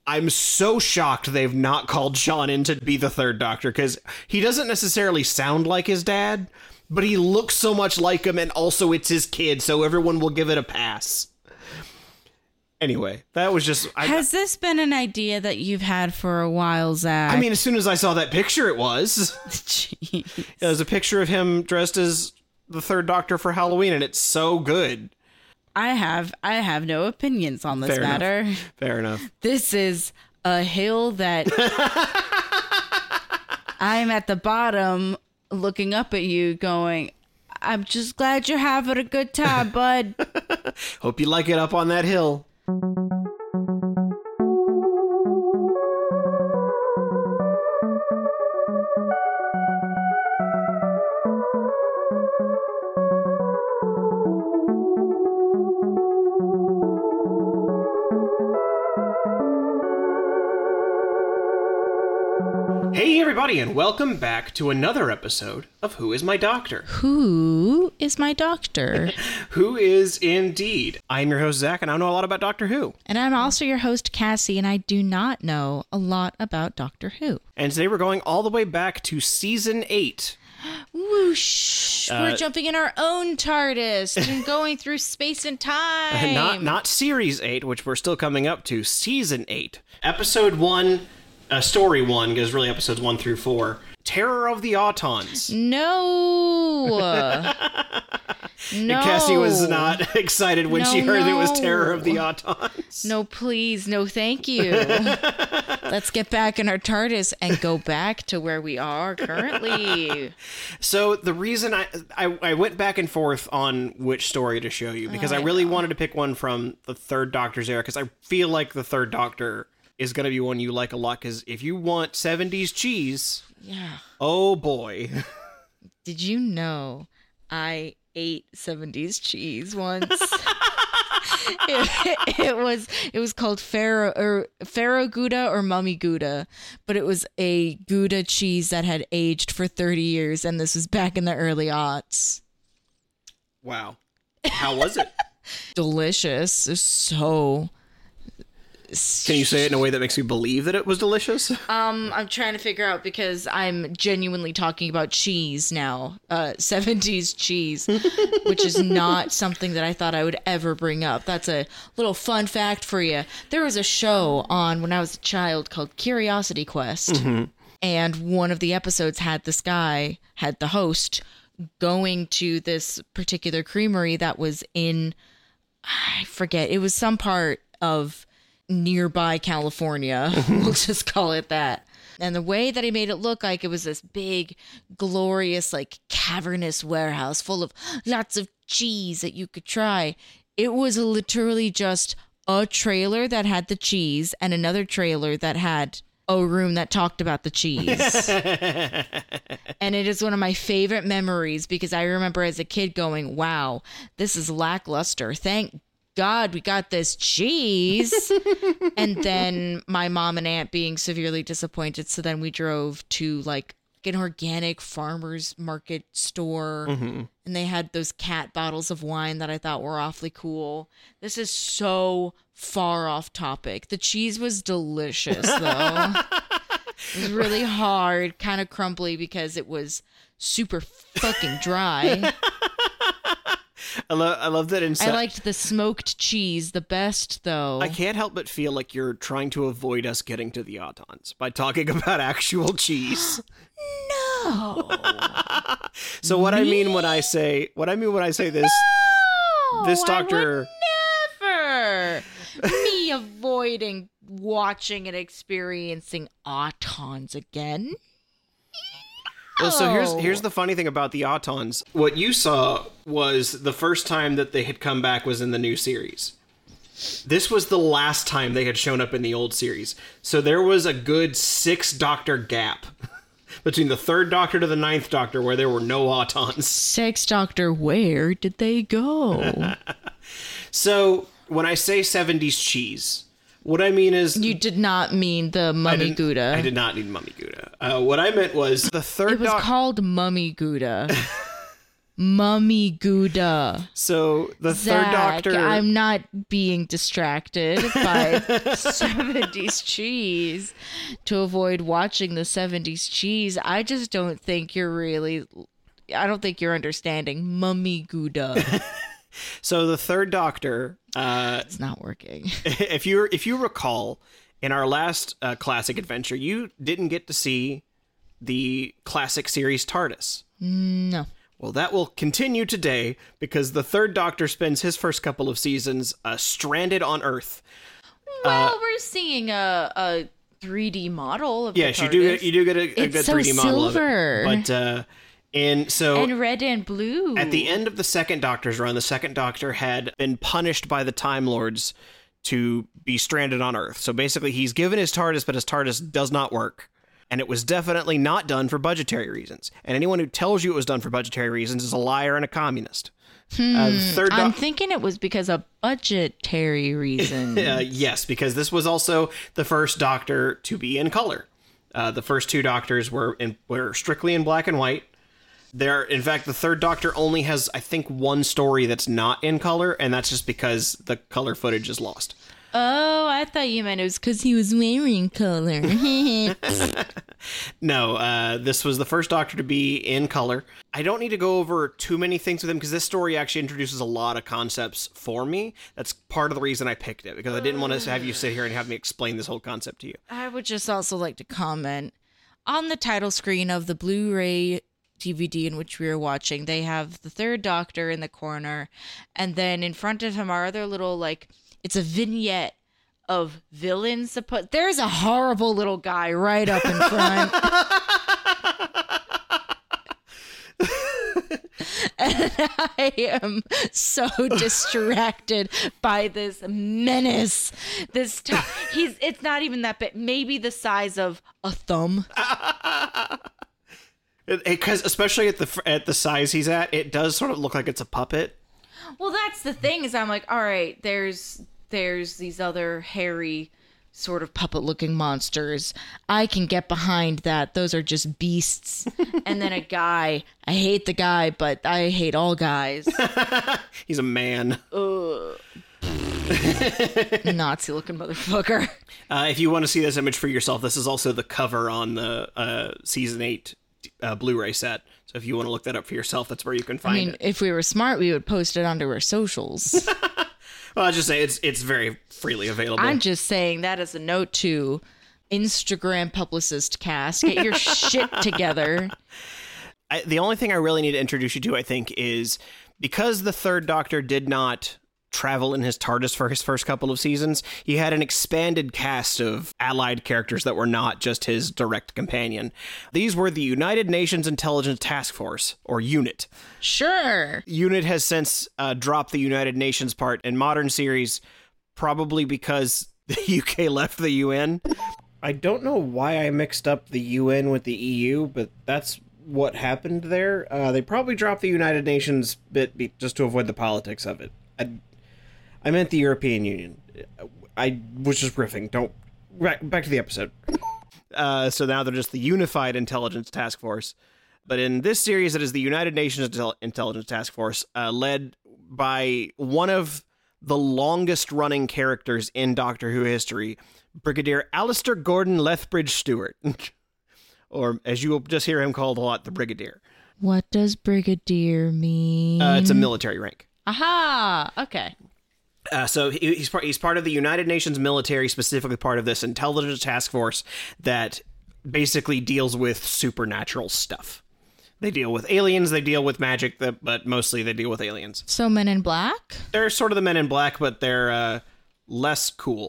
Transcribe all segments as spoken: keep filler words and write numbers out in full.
I'm so shocked they've not called Sean in to be the third Doctor, because he doesn't necessarily sound like his dad, but he looks so much like him, and also it's his kid, so everyone will give it a pass. Anyway, that was just... I, Has this been an idea that you've had for a while, Zach? I mean, as soon as I saw that picture, it was. Jeez. It was a picture of him dressed as the third Doctor for Halloween, and it's so good. I have I have no opinions on this Fair matter. Enough. Fair enough. This is a hill that I'm at the bottom looking up at you going, I'm just glad you're having a good time, bud. Hope you like it up on that hill. Hey everybody, and welcome back to another episode of Who Is My Doctor? Who is my doctor? Who is indeed. I'm your host, Zach, and I know a lot about Doctor Who. And I'm also your host, Cassie, and I do not know a lot about Doctor Who. And today we're going all the way back to season eight. Whoosh! Uh, We're jumping in our own TARDIS and going through space and time. Not not series eight, which we're still coming up to, season eight. Episode one, uh, story one, because really episodes one through four. Terror of the Autons. No. No. Cassie was not excited when No, she heard no. it was Terror of the Autons. No, please. No, thank you. Let's get back in our TARDIS and go back to where we are currently. So the reason I, I I went back and forth on which story to show you, because Oh, I I really know. wanted to pick one from the Third Doctor's era, because I feel like the Third Doctor is going to be one you like a lot, because if you want seventies cheese, Yeah. oh boy. Did you know I ate seventies cheese once? it, it was it was called Pharaoh or Pharaoh Gouda or Mummy Gouda, but it was a Gouda cheese that had aged for thirty years, and this was back in the early aughts. Wow. How was it? Delicious. It's so. Can you say it in a way that makes me believe that it was delicious? Um, I'm trying to figure out because I'm genuinely talking about cheese now. Uh, seventies cheese, which is not something that I thought I would ever bring up. That's a little fun fact for you. There was a show on when I was a child called Curiosity Quest, Mm-hmm. and one of the episodes had this guy, had the host, going to this particular creamery that was in, I forget, it was some part of nearby California. We'll just call it that. And the way that he made it look like it was this big, glorious, like cavernous warehouse full of lots of cheese that you could try. It was literally just a trailer that had the cheese and another trailer that had a room that talked about the cheese. And it is one of my favorite memories because I remember as a kid going, wow, this is lackluster. Thank God we got this cheese. And then my mom and aunt being severely disappointed. So then we drove to like an organic farmer's market store. Mm-hmm. And they had those cat bottles of wine that I thought were awfully cool. This is so far off topic. The cheese was delicious though. It was really hard, kind of crumbly because it was super fucking dry. I, lo- I love that inside. I liked the smoked cheese the best, though. I can't help but feel like you're trying to avoid us getting to the Autons by talking about actual cheese. No. So what I mean when I say what I mean when I say this No, this doctor I would never. Me avoiding watching and experiencing Autons again. Well, so here's No. here's the funny thing about the Autons. What you saw was the first time that they had come back was in the new series. This was the last time they had shown up in the old series. So there was a good six Doctor gap between the third Doctor to the ninth Doctor where there were no Autons. Sex Doctor, where did they go? So when I say seventies cheese, what I mean is... You did not mean the I Mummy didn't- Gouda. I did not need Mummy Gouda. Uh, what I meant was the third It was Doc- called Mummy Gouda. Mummy Gouda. So the Zach, third Doctor. I'm not being distracted by seventies cheese to avoid watching the seventies cheese. I just don't think you're really. I don't think you're understanding Mummy Gouda. So the third Doctor. Uh, it's not working. If you if you recall, in our last uh, classic adventure, you didn't get to see the classic series TARDIS. No. Well, that will continue today because the third Doctor spends his first couple of seasons uh, stranded on Earth. Well, uh, we're seeing a, a three D model of yes, the you do. TARDIS. Get, you do get a, a it's good so three D model silver. of it. But uh, and so and red and blue. At the end of the second Doctor's run, the second Doctor had been punished by the Time Lords to be stranded on Earth. So basically, he's given his TARDIS, but his TARDIS does not work. And it was definitely not done for budgetary reasons. And anyone who tells you it was done for budgetary reasons is a liar and a communist. Hmm, uh, the third doc- I'm thinking it was because of budgetary reasons. uh, yes, because this was also the first Doctor to be in color. Uh, the first two Doctors were in, were strictly in black and white. There, in fact, the third Doctor only has, I think, one story that's not in color, and that's just because the color footage is lost. Oh, I thought you meant it was because he was wearing color. No, uh, this was the first Doctor to be in color. I don't need to go over too many things with him because this story actually introduces a lot of concepts for me. That's part of the reason I picked it, because I didn't want to have you sit here and have me explain this whole concept to you. I would just also like to comment on the title screen of the Blu-ray D V D in which we were watching. They have the third Doctor in the corner, and then in front of him are other little, like, it's a vignette of villains. Suppo- There's a horrible little guy right up in front. And I am so distracted by this menace. This t- he's it's not even that big. Maybe the size of a thumb. Because especially at the at the size he's at, it does sort of look like it's a puppet. Well, that's the thing, is I'm like, all right, there's there's these other hairy sort of puppet-looking monsters. I can get behind that. Those are just beasts. And then a guy. I hate the guy, but I hate all guys. He's a man. Ugh. Nazi-looking motherfucker. Uh, if you want to see this image for yourself, this is also the cover on the uh, season eight uh, Blu-ray set. So if you want to look that up for yourself, that's where you can find I mean, it. if we were smart, we would post it onto our socials. Well, I'll just say it's it's very freely available. I'm just saying that as a note to Instagram publicist cast. Get your shit together. I, the only thing I really need to introduce you to, I think, is because the third Doctor did not travel in his TARDIS for his first couple of seasons, he had an expanded cast of allied characters that were not just his direct companion. These were the United Nations Intelligence Task Force, or UNIT. Sure. UNIT has since uh, dropped the United Nations part in modern series, probably because the U K left the U N. I don't know why I mixed up the U N with the E U, but that's what happened there. Uh, they probably dropped the United Nations bit be- just to avoid the politics of it. I, I meant the European Union. I was just riffing. Don't... Back, back to the episode. Uh, so now they're just the Unified Intelligence Task Force. But in this series, it is the United Nations Intel- Intelligence Task Force, uh, led by one of the longest-running characters in Doctor Who history, Brigadier Alistair Gordon Lethbridge Stewart. Or, as you will just hear him called a lot, the Brigadier. What does Brigadier mean? Uh, it's a military rank. Aha! Okay. Uh, so he, he's part he's part of the United Nations military, specifically part of this intelligence task force that basically deals with supernatural stuff. They deal with aliens, they deal with magic, but mostly they deal with aliens. So Men in Black? They're sort of the Men in Black, but they're uh, less cool.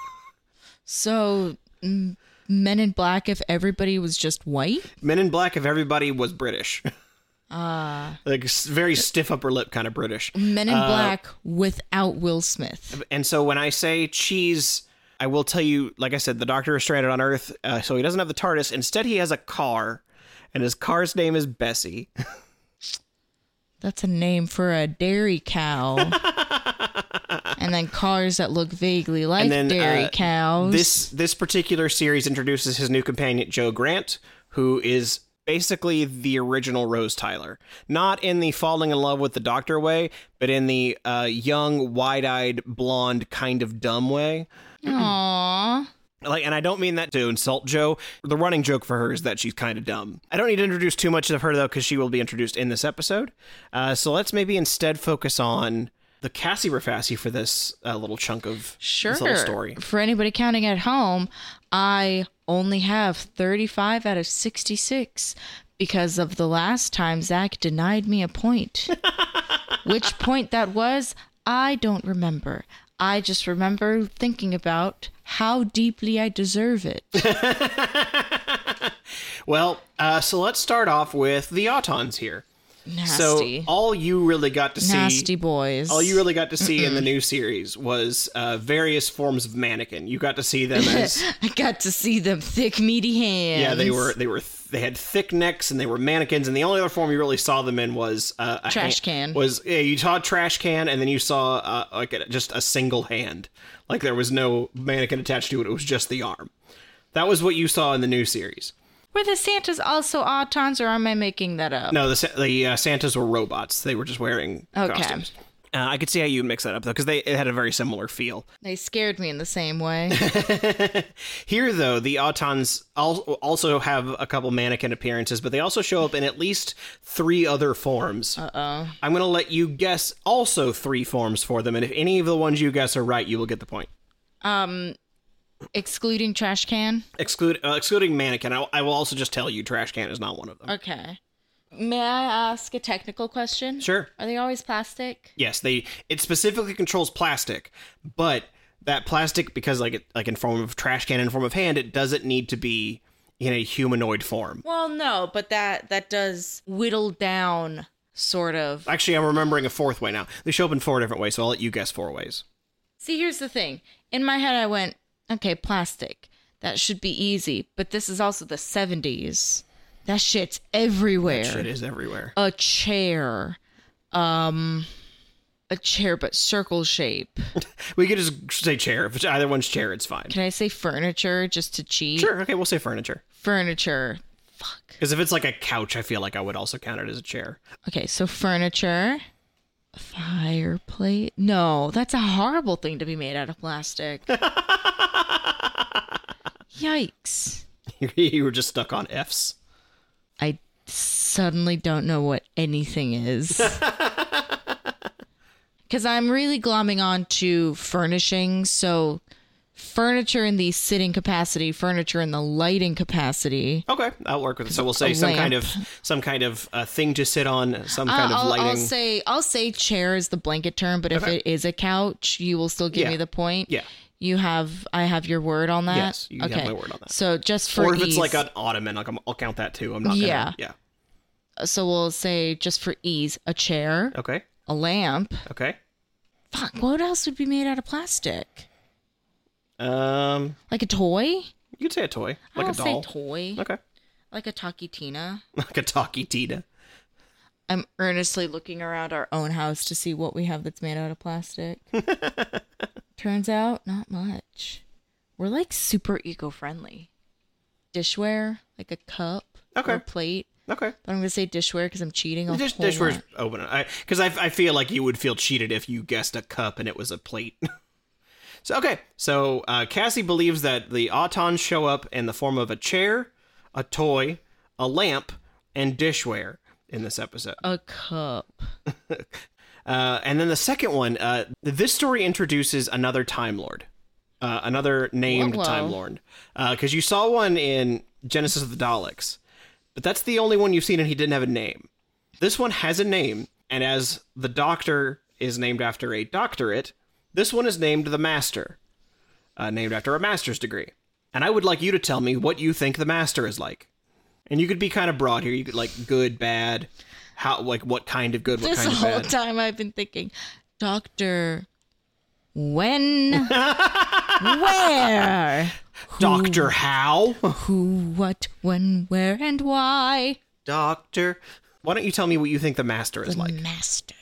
So mm, Men in Black if everybody was just white? Men in Black if everybody was British. Ah. Uh, like very stiff upper lip kind of British. Men in uh, Black without Will Smith. And so when I say cheese, I will tell you, like I said, the Doctor is stranded on Earth, uh, so he doesn't have the TARDIS. Instead, he has a car, and his car's name is Bessie. That's a name for a dairy cow. And then cars that look vaguely like then, dairy uh, cows. This this particular series introduces his new companion, Joe Grant, who is basically the original Rose Tyler. Not in the falling in love with the doctor way, but in the uh, young, wide-eyed, blonde, kind of dumb way. Aww. Like, and I don't mean that to insult Jo. The running joke for her is that she's kind of dumb. I don't need to introduce too much of her, though, because she will be introduced in this episode. Uh, so let's maybe instead focus on the Cassie Rafassi for this uh, little chunk of sure. this little story. For anybody counting at home, I only have thirty-five out of sixty-six because of the last time Zach denied me a point. Which point that was, I don't remember. I just remember thinking about how deeply I deserve it. Well, uh, so let's start off with the Autons here. Nasty. So all you really got to see... Nasty boys. All you really got to see in the new series was uh, various forms of mannequin. You got to see them as... I got to see them thick, meaty hands. Yeah, they were... They were. They had thick necks and they were mannequins, and the only other form you really saw them in was uh, a trash hand, can. Was yeah, you saw a trash can, and then you saw uh, like a, just a single hand, like there was no mannequin attached to it. It was just the arm. That was what you saw in the new series. Were the Santas also Autons, or am I making that up? No, the the uh, Santas were robots. They were just wearing okay. costumes. Uh, I could see how you'd mix that up, though, because they it had a very similar feel. They scared me in the same way. Here, though, the Autons al- also have a couple mannequin appearances, but they also show up in at least three other forms. Uh-oh. I'm going to let you guess also three forms for them, and if any of the ones you guess are right, you will get the point. Um, excluding trash can? Exclude, uh, excluding mannequin, I, I will also just tell you trash can is not one of them. Okay. May I ask a technical question? Sure. Are they always plastic? Yes, they. It specifically controls plastic, but that plastic, because like it, like in form of trash can, in form of hand, it doesn't need to be in a humanoid form. Well, no, but that that does whittle down, sort of. Actually, I'm remembering a fourth way now. They show up in four different ways, so I'll let you guess four ways. See, here's the thing. In my head, I went, okay, plastic. That should be easy, but this is also the seventies. That shit's everywhere. That shit is everywhere. A chair. Um, a chair, but circle shape. We could just say chair. If it's either one's chair, it's fine. Can I say furniture just to cheat? Sure, okay, we'll say furniture. Furniture. Fuck. Because if it's like a couch, I feel like I would also count it as a chair. Okay, so furniture. Fireplace. No, that's a horrible thing to be made out of plastic. Yikes. You were just stuck on F's. I suddenly don't know what anything is. Because I'm really glomming on to furnishing. So furniture in the sitting capacity, furniture in the lighting capacity. Okay, I'll work with it. So we'll say A some lamp. kind of some kind of uh, thing to sit on, some kind Uh, of I'll, lighting. I'll say I'll say chair is the blanket term, but if Okay. it is a couch, you will still give Yeah. me the point. Yeah. You have I have your word on that. Yes, you have okay. my word on that. So just for or if it's ease, like an ottoman, like I'm, I'll count that too. I'm not gonna. Yeah. Yeah. so we'll say just for ease, a chair, Okay. a lamp. Okay. Fuck, what else would be made out of plastic? Um, Like a toy? you could say a toy, like I'll a doll. say toy. Okay. Like a Taki Tina. Like a talkie Tina. I'm earnestly looking around our own house to see what we have that's made out of plastic. Turns out, not much. We're like super eco-friendly. Dishware, like a cup Okay. or plate. Okay. But I'm going to say dishware because I'm cheating a Dish, whole dishware's lot. open. I because I, I feel like you would feel cheated if you guessed a cup and it was a plate. So okay, so uh, Cassie believes that the Autons show up in the form of a chair, a toy, a lamp, and dishware in this episode. A cup. Uh, and then the second one, uh, this story introduces another Time Lord, uh, another named Whoa, whoa. Time Lord, because you saw one in Genesis of the Daleks, but that's the only one you've seen, and he didn't have a name. This one has a name, and as the Doctor is named after a doctorate, this one is named the Master, uh, named after a master's degree. And I would like you to tell me what you think the Master is like. And you could be kind of broad here. You could like good, bad, how, like what kind of good, what This kind of whole bad. time I've been thinking, Doctor, when, where, Doctor How? who, what, when, where, and why. Doctor. Why don't you tell me what you think the Master is like? Master.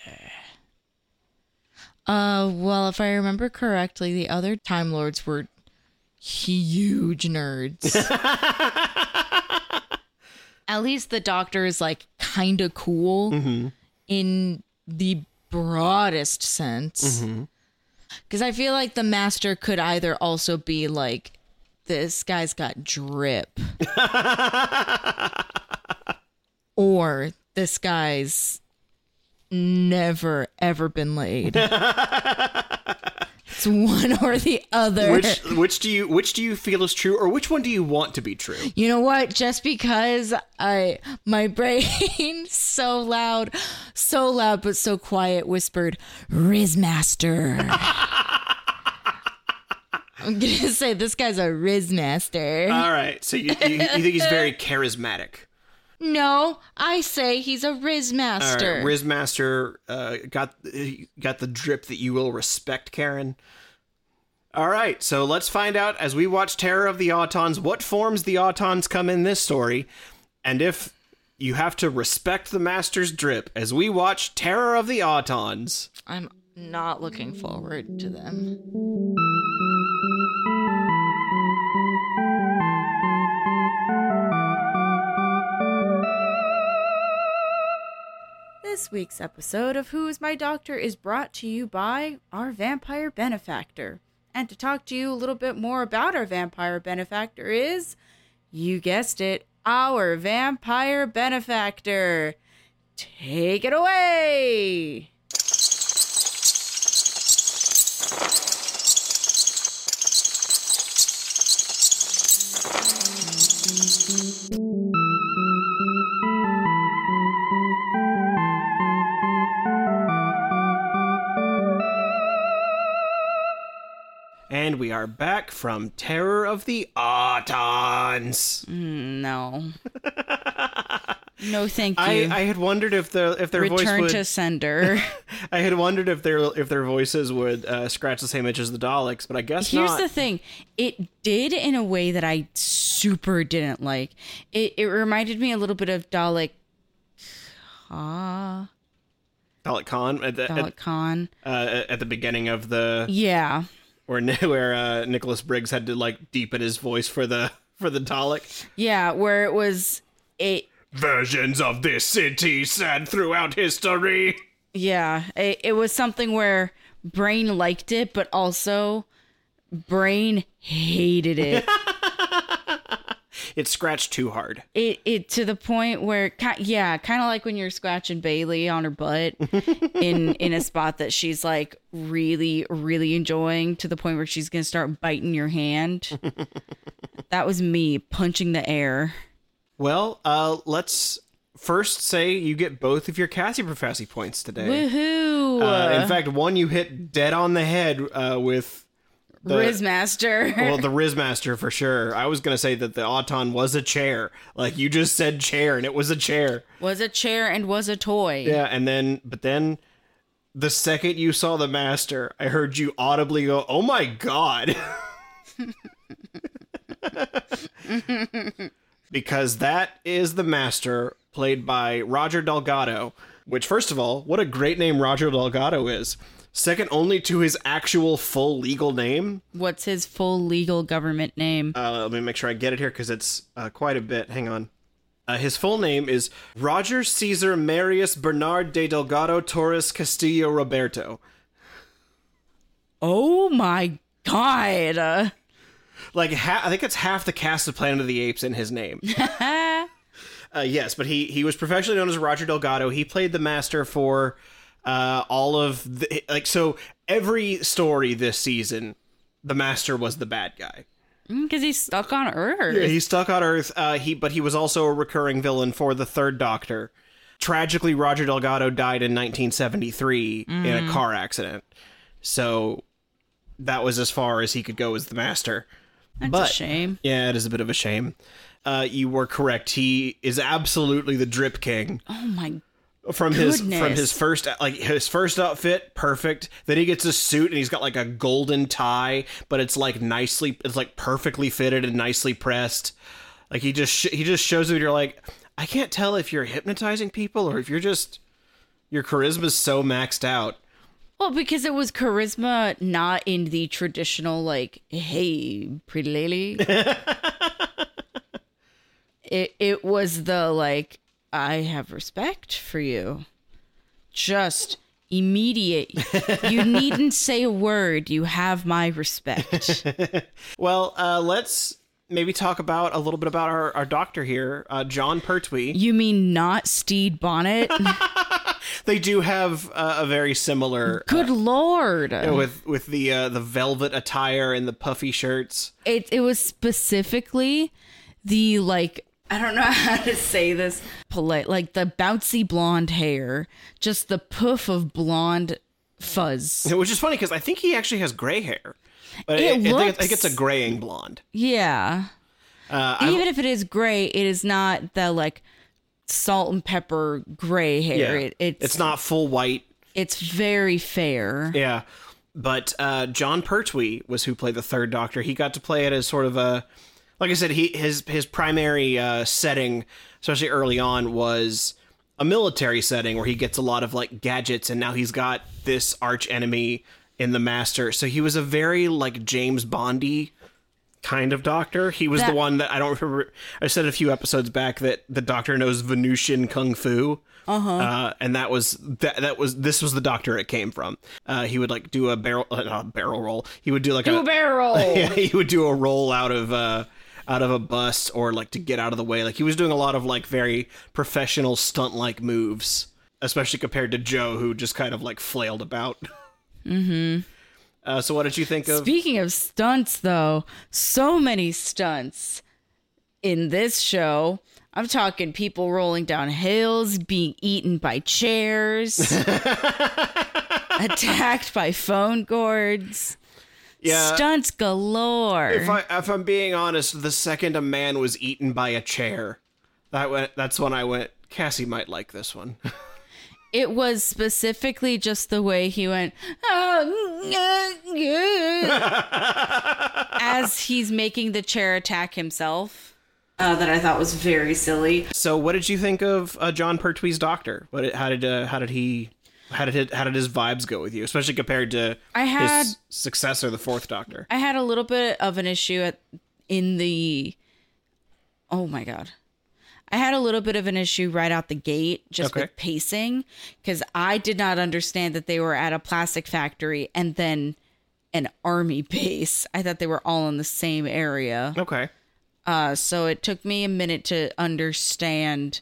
Uh, well, if I remember correctly, the other Time Lords were huge nerds. at least the Doctor is like kind of cool mm-hmm. in the broadest sense. Because mm-hmm. I feel like the Master could either also be like, this guy's got drip, or this guy's never ever been laid. It's one or the other. Which which do you which do you feel is true, or which one do you want to be true? You know what? Just because I my brain so loud, so loud but so quiet whispered Rizmaster. I'm gonna say this guy's a Rizmaster. All right, so you, you, you think he's very charismatic? No, I say he's a Rizmaster. All right, Rizmaster uh, got got the drip that you will respect, Karen. All right, so let's find out as we watch Terror of the Autons what forms the Autons come in this story, and if you have to respect the Master's drip as we watch Terror of the Autons. I'm not looking forward to them. This week's episode of Who is My Doctor is brought to you by our vampire benefactor. And to talk to you a little bit more about our vampire benefactor is, you guessed it, our vampire benefactor. Take it away! And we are back from Terror of the Autons. Mm, no. No, thank you. I, I had wondered if the if their Return voice would... Return to sender. I had wondered if their if their voices would uh, scratch the same itch as the Daleks, but I guess Here's not. Here's the thing. It did in a way that I super didn't like. It, it reminded me a little bit of Dalek... Uh, Dalek Khan? At the, Dalek at, Khan. Uh, at the beginning of the... Yeah. Where where uh, Nicholas Briggs had to like deepen his voice for the for the Dalek. Yeah, where it was a versions of this city said throughout history. Yeah, it, it was something where Brain liked it, but also Brain hated it. It scratched too hard. It it to the point where, yeah, kind of like when you're scratching Bailey on her butt in in a spot that she's like really, really enjoying, to the point where she's gonna start biting your hand. That was me punching the air. Well, uh, let's first say you get both of your Cassie Professy points today. Woohoo! Uh, in fact, one you hit dead on the head uh, with. The, Rizmaster. Well, the Rizmaster for sure. I was going to say that the Auton was a chair. Like, you just said chair, and it was a chair. Was a chair and was a toy. Yeah, and then, but then, the second you saw the Master, I heard you audibly go, oh my god. Because that is the Master, played by Roger Delgado. Which, first of all, what a great name Roger Delgado is. Second only to his actual full legal name. What's his full legal government name? Uh, let me make sure I get it here, because it's uh, quite a bit. Hang on. Uh, his full name is Roger Cesar Marius Bernard de Delgado Torres Castillo Roberto. Oh my god. Uh, like, ha- I think it's half the cast of Planet of the Apes in his name. uh, yes, but he, he was professionally known as Roger Delgado. He played the Master for... Uh, all of the, like, so every story this season, the Master was the bad guy. Because he's stuck on Earth. Yeah, he's stuck on Earth, uh, he, but he was also a recurring villain for the Third Doctor. Tragically, Roger Delgado died in nineteen seventy-three mm. in a car accident. So that was as far as he could go as the Master. That's but, a shame. Yeah, it is a bit of a shame. Uh, you were correct. He is absolutely the Drip King. Oh my From Goodness. his from his first like his first outfit, perfect. Then he gets a suit and he's got like a golden tie, but it's like nicely, it's like perfectly fitted and nicely pressed. Like he just sh- he just shows up. You're like, I can't tell if you're hypnotizing people or if you're just your charisma's so maxed out. Well, because it was charisma, not in the traditional like, hey, pretty lady. it, it was the like, I have respect for you. Just immediate. You needn't say a word. You have my respect. Well, uh, let's maybe talk about a little bit about our, our doctor here, uh, Jon Pertwee. You mean not Steed Bonnet? They do have uh, a very similar. Good uh, Lord. With with the uh, the velvet attire and the puffy shirts. It it was specifically the like, I don't know how to say this polite, like the bouncy blonde hair, just the poof of blonde fuzz. Which is funny because I think he actually has gray hair, but It it, it, looks- I think it's a graying blonde. Yeah. Uh, Even I, if it is gray, it is not the like salt and pepper gray hair. yeah, It, it's it's not full white. It's very fair. Yeah, but uh, Jon Pertwee was who played the third Doctor. He got to play it as sort of a, like I said, he his his primary uh, setting, especially early on, was a military setting where he gets a lot of like gadgets, and now he's got this arch enemy in the Master. So he was a very like James Bondy kind of Doctor. He was That- the one that I don't remember. I said a few episodes back that the Doctor knows Venusian kung fu. Uh-huh. Uh, and that was that. That was this was the Doctor it came from. Uh, he would like do a barrel, uh, not a barrel roll. He would do like Do a, a barrel. Yeah, he would do a roll out of uh, out of a bus or like to get out of the way. Like he was doing a lot of like very professional stunt like moves, especially compared to Joe, who just kind of like flailed about. Mm-hmm. Uh, so what did you think of? Speaking of stunts, though, so many stunts in this show. I'm talking people rolling down hills, being eaten by chairs, attacked by phone cords. Yeah. Stunts galore. If I if I'm being honest, the second a man was eaten by a chair, that went. That's when I went. Cassie might like this one. It was specifically just the way he went, as he's making the chair attack himself, uh, that I thought was very silly. So, what did you think of uh, Jon Pertwee's Doctor? What? How did? Uh, how did he? How did? It, how did his vibes go with you, especially compared to I had- his successor, the Fourth Doctor? I had a little bit of an issue at in the. Oh my god. I had a little bit of an issue right out the gate just Okay. with pacing because I did not understand that they were at a plastic factory and then an army base. I thought they were all in the same area. Okay. Uh, so it took me a minute to understand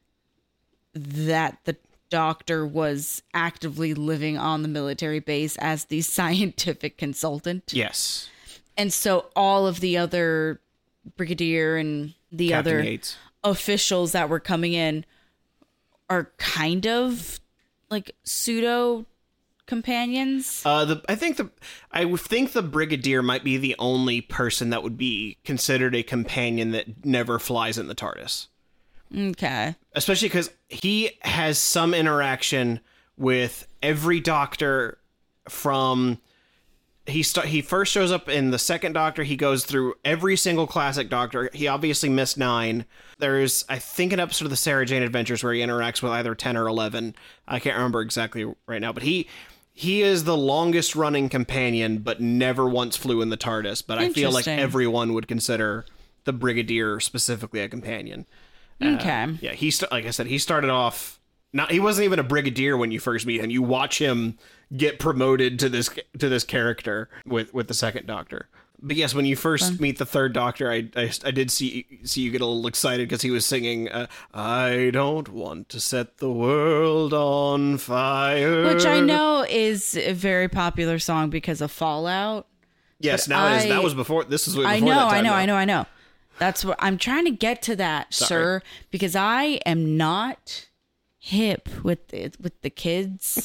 that the doctor was actively living on the military base as the scientific consultant. Yes. And so all of the other brigadier and the Captain other Yates. officials that were coming in are kind of like pseudo companions. Uh, the I think the I would think the Brigadier might be the only person that would be considered a companion that never flies in the TARDIS. Okay. Especially because he has some interaction with every Doctor from he st- he first shows up in the second Doctor. He goes through every single classic Doctor. He obviously missed nine. There's I think an episode of the Sarah Jane Adventures where he interacts with either ten or eleven. I can't remember exactly right now, but he he is the longest running companion, but never once flew in the TARDIS. But I feel like Interesting. everyone would consider the Brigadier specifically a companion. Okay. Uh, yeah, he st- like I said, he started off not he wasn't even a brigadier when you first meet him. You watch him get promoted to this to this character with with the second Doctor. But yes, when you first meet the third Doctor, I, I, I did see see you get a little excited because he was singing uh, "I don't want to set the world on fire," Which I know is a very popular song because of Fallout. Yes, but now it is. I- That was before. This is before I know, that time, I know, though. I know, I know. That's what I'm trying to get to that, Sorry. sir, because I am not hip with the, with the kids.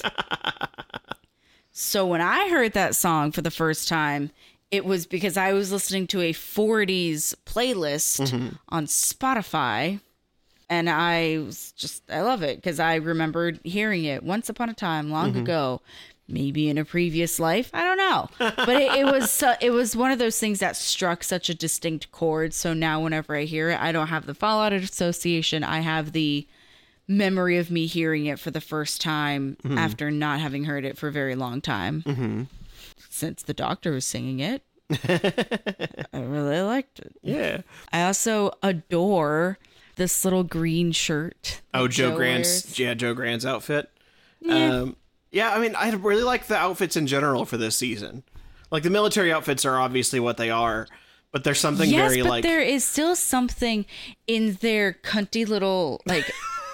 So when I heard that song for the first time, it was because I was listening to a forties playlist Mm-hmm. on Spotify. And I was just, I love it because I remembered hearing it once upon a time long Mm-hmm. ago, maybe in a previous life. I don't know. But it, it was, uh, it was one of those things that struck such a distinct chord. So now whenever I hear it, I don't have the Fallout association. I have the memory of me hearing it for the first time Mm-hmm. after not having heard it for a very long time. Mm-hmm. Since the Doctor was singing it, I really liked it. Yeah. I also adore this little green shirt. Oh, Joe, Joe Grant's wears. yeah, Joe Grant's outfit. Yeah. Um, yeah, I mean, I really like the outfits in general for this season. Like the military outfits are obviously what they are, but there's something yes, very but like there is still something in their cunty little like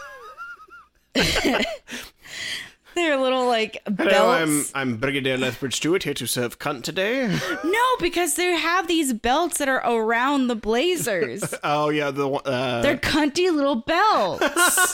their little like belts. Hello, I'm I'm Brigadier Lethbridge Stewart here to serve cunt today. No, because they have these belts that are around the blazers. Oh yeah, the uh, They're cunty little belts.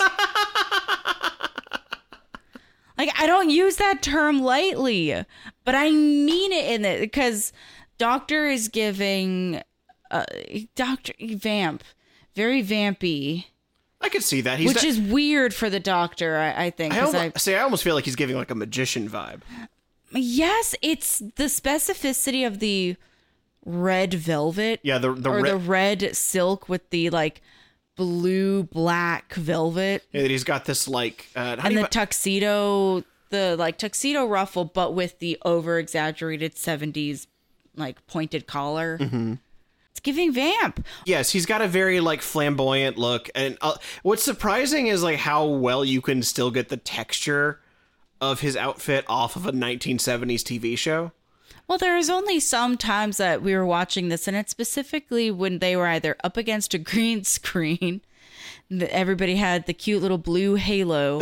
Like, I don't use that term lightly, but I mean it in it because Doctor is giving uh, Doctor Vamp, very vampy, I could see that. He's which not- is weird for the Doctor, I, I think. I 'cause almost, I, see, I almost feel like he's giving like a magician vibe. yes, it's the specificity of the red velvet. Yeah, the the or re- the red silk with the like blue black velvet. yeah, that he's got this like uh, how And do the you, tuxedo, the like tuxedo ruffle, but with the over exaggerated seventies like pointed collar. Mm-hmm. It's giving Vamp. yes, he's got a very like flamboyant look, and uh, what's surprising is like how well you can still get the texture of his outfit off of a nineteen seventies T V show. Well, there was only some times that we were watching this, and it's specifically when they were either up against a green screen, that everybody had the cute little blue halo,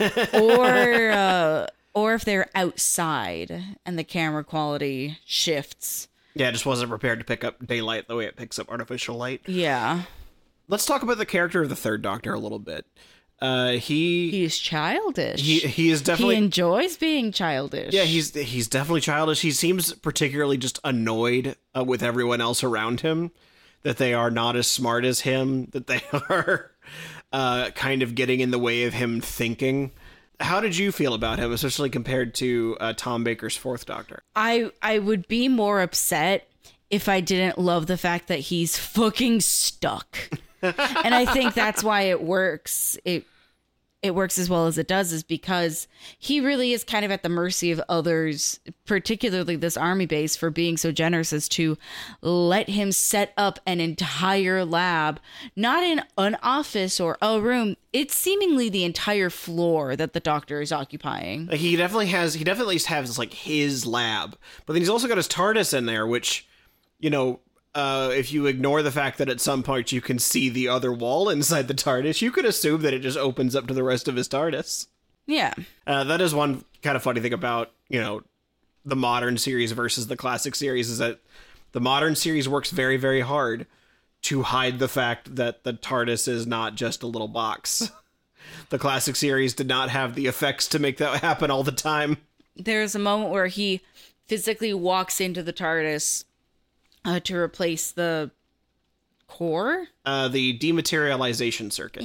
or uh, or if they're outside and the camera quality shifts. Yeah, it just wasn't prepared to pick up daylight the way it picks up artificial light. Yeah. Let's talk about the character of the Third Doctor a little bit. Uh, he He's childish. he he is definitely he enjoys being childish. yeah he's he's definitely childish. He seems particularly just annoyed uh, with everyone else around him, that they are not as smart as him, that they are uh, kind of getting in the way of him thinking. How did you feel about him, especially compared to uh, Tom Baker's Fourth Doctor? I I would be more upset if I didn't love the fact that he's fucking stuck. And I think that's why it works. It it works as well as it does is because he really is kind of at the mercy of others, particularly this army base, for being so generous as to let him set up an entire lab, not in an office or a room. It's seemingly the entire floor that the Doctor is occupying. Like, he definitely has he definitely has like his lab, but then he's also got his TARDIS in there, which, you know, uh, if you ignore the fact that at some point you can see the other wall inside the TARDIS, you could assume that it just opens up to the rest of his TARDIS. Yeah. Uh, that is one kind of funny thing about, you know, the modern series versus the classic series, is that the modern series works very, very hard to hide the fact that the TARDIS is not just a little box. The classic series did not have the effects to make that happen all the time. There's a moment where he physically walks into the TARDIS uh, to replace the core. Uh, the dematerialization circuit.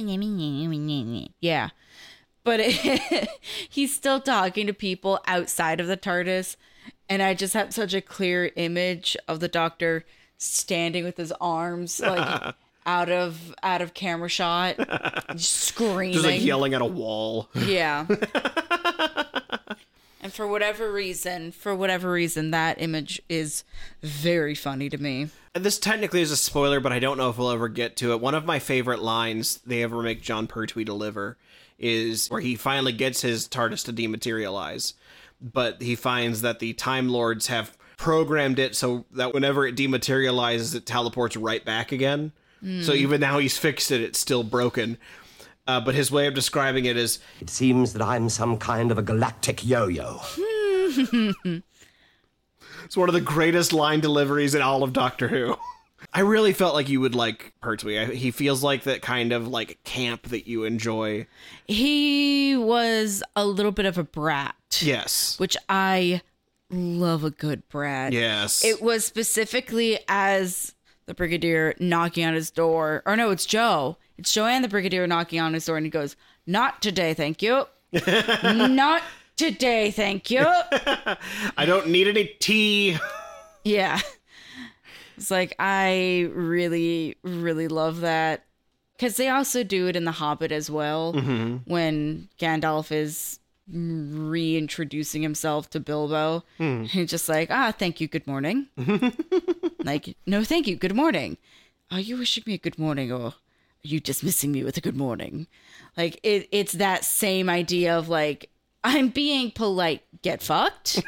Yeah. But it, he's still talking to people outside of the TARDIS. And I just have such a clear image of the Doctor standing with his arms like out of out of camera shot, just screaming. Just like yelling at a wall. Yeah. And for whatever reason, for whatever reason, that image is very funny to me. And this technically is a spoiler, but I don't know if we'll ever get to it. One of my favorite lines they ever make John Pertwee deliver is where he finally gets his TARDIS to dematerialize, but he finds that the Time Lords have programmed it so that whenever it dematerializes, it teleports right back again. Mm. So even now he's fixed it, it's still broken. Uh, but his way of describing it is, it seems that I'm some kind of a galactic yo-yo. It's one of the greatest line deliveries in all of Doctor Who. I really felt like you would like Pertwee. I, he feels like that kind of like camp that you enjoy. He was a little bit of a brat. Yes. Which I love a good brat. Yes. It was specifically as the Brigadier knocking on his door. Or no, it's Joe. It's Joanne, the Brigadier, knocking on his door, and he goes, "Not today, thank you. Not today, thank you." I don't need any tea. Yeah. It's like, I really, really love that. Because they also do it in The Hobbit as well, mm-hmm. when Gandalf is reintroducing himself to Bilbo. Mm. He's just like, "Ah, thank you, good morning." Like, "No, thank you, good morning. Are you wishing me a good morning, or you dismissing me with a good morning? Like, it, it's that same idea of, like, I'm being polite, get fucked.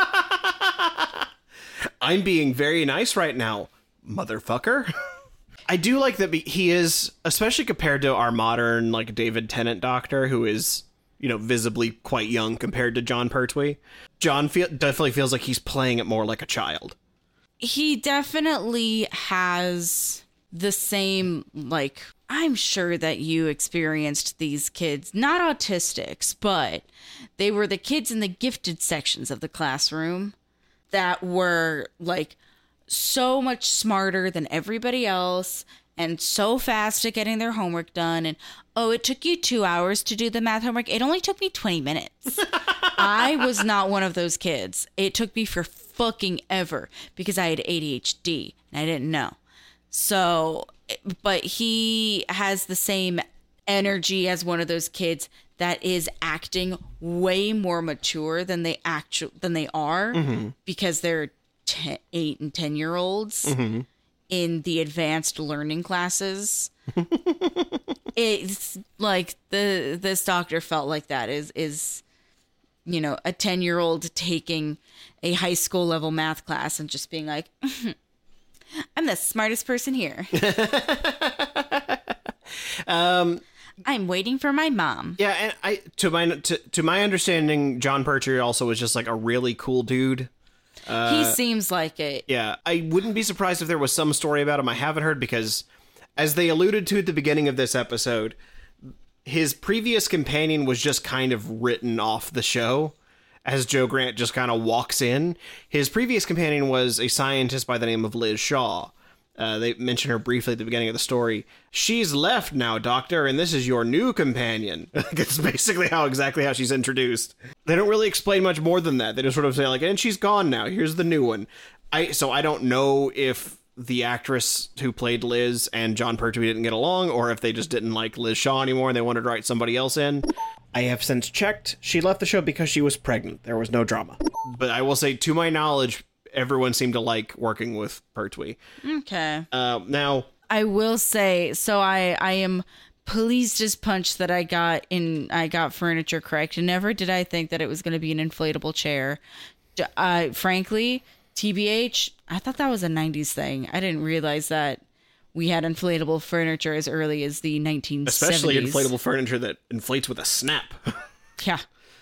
I'm being very nice right now, motherfucker. I do like that he is, especially compared to our modern, like, David Tennant Doctor, who is, you know, visibly quite young compared to Jon Pertwee. John feel, definitely feels like he's playing it more like a child. He definitely has the same, like, I'm sure that you experienced these kids, not autistics, but they were the kids in the gifted sections of the classroom that were, like, so much smarter than everybody else and so fast at getting their homework done. And, oh, it took you two hours to do the math homework. It only took me twenty minutes. I was not one of those kids. It took me for fucking ever because I had A D H D and I didn't know. So, but he has the same energy as one of those kids that is acting way more mature than they actually than they are, mm-hmm. because they're ten, eight and ten year olds mm-hmm. in the advanced learning classes. It's like the this doctor felt like that is is you know, a ten year old taking a high school level math class and just being like, I'm the smartest person here. um, I'm waiting for my mom. Yeah, and I to my to, to my understanding, Jon Pertwee also was just like a really cool dude. Uh, he seems like it. Yeah, I wouldn't be surprised if there was some story about him I haven't heard, because as they alluded to at the beginning of this episode, his previous companion was just kind of written off the show as Jo Grant just kind of walks in. His previous companion was a scientist by the name of Liz Shaw. Uh, they mention her briefly at the beginning of the story. She's left now, Doctor, and this is your new companion. That's basically how exactly how she's introduced. They don't really explain much more than that. They just sort of say, like, and she's gone now. Here's the new one. I So I don't know if the actress who played Liz and Jon Pertwee didn't get along, or if they just didn't like Liz Shaw anymore and they wanted to write somebody else in. I have since checked. She left the show because she was pregnant. There was no drama. But I will say, to my knowledge, everyone seemed to like working with Pertwee. Okay. Uh, now, I will say, so I, I am pleased as punch that I got in. I got furniture correct. And never did I think that it was going to be an inflatable chair. Uh, frankly, T B H, I thought that was a nineties thing. I didn't realize that we had inflatable furniture as early as the nineteen seventies. Especially inflatable furniture that inflates with a snap. Yeah.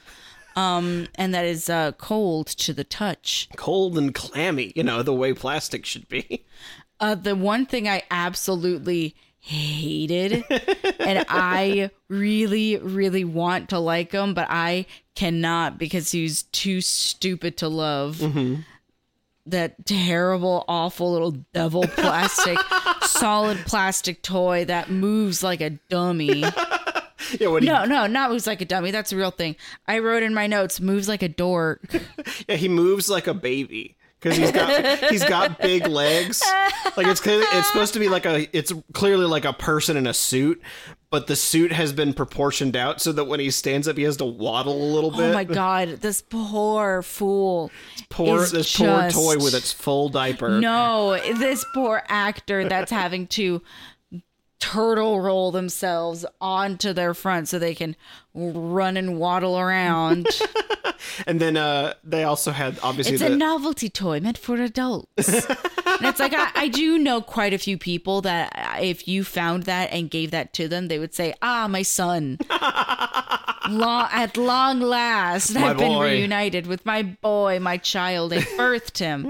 Um, and that is uh, cold to the touch. Cold and clammy, you know, the way plastic should be. Uh, the one thing I absolutely hated, and I really, really want to like him, but I cannot because he's too stupid to love. Mm-hmm. That terrible, awful little devil plastic, solid plastic toy that moves like a dummy. Yeah, what no, he, no, not moves like a dummy. That's a real thing. I wrote in my notes, moves like a dork. Yeah, he moves like a baby because he's got he's got big legs. Like it's clearly it's supposed to be like a it's clearly like a person in a suit, but the suit has been proportioned out so that when he stands up, he has to waddle a little bit. Oh my god, this poor fool! Poor is this just... poor toy with its full diaper. No, this poor actor that's having to turtle roll themselves onto their front so they can run and waddle around. And then uh, they also had, obviously... It's the... a novelty toy meant for adults. And it's like, I, I do know quite a few people that if you found that and gave that to them, they would say, ah, my son. Long, at long last, my I've been boy. reunited with my boy, my child. I birthed him.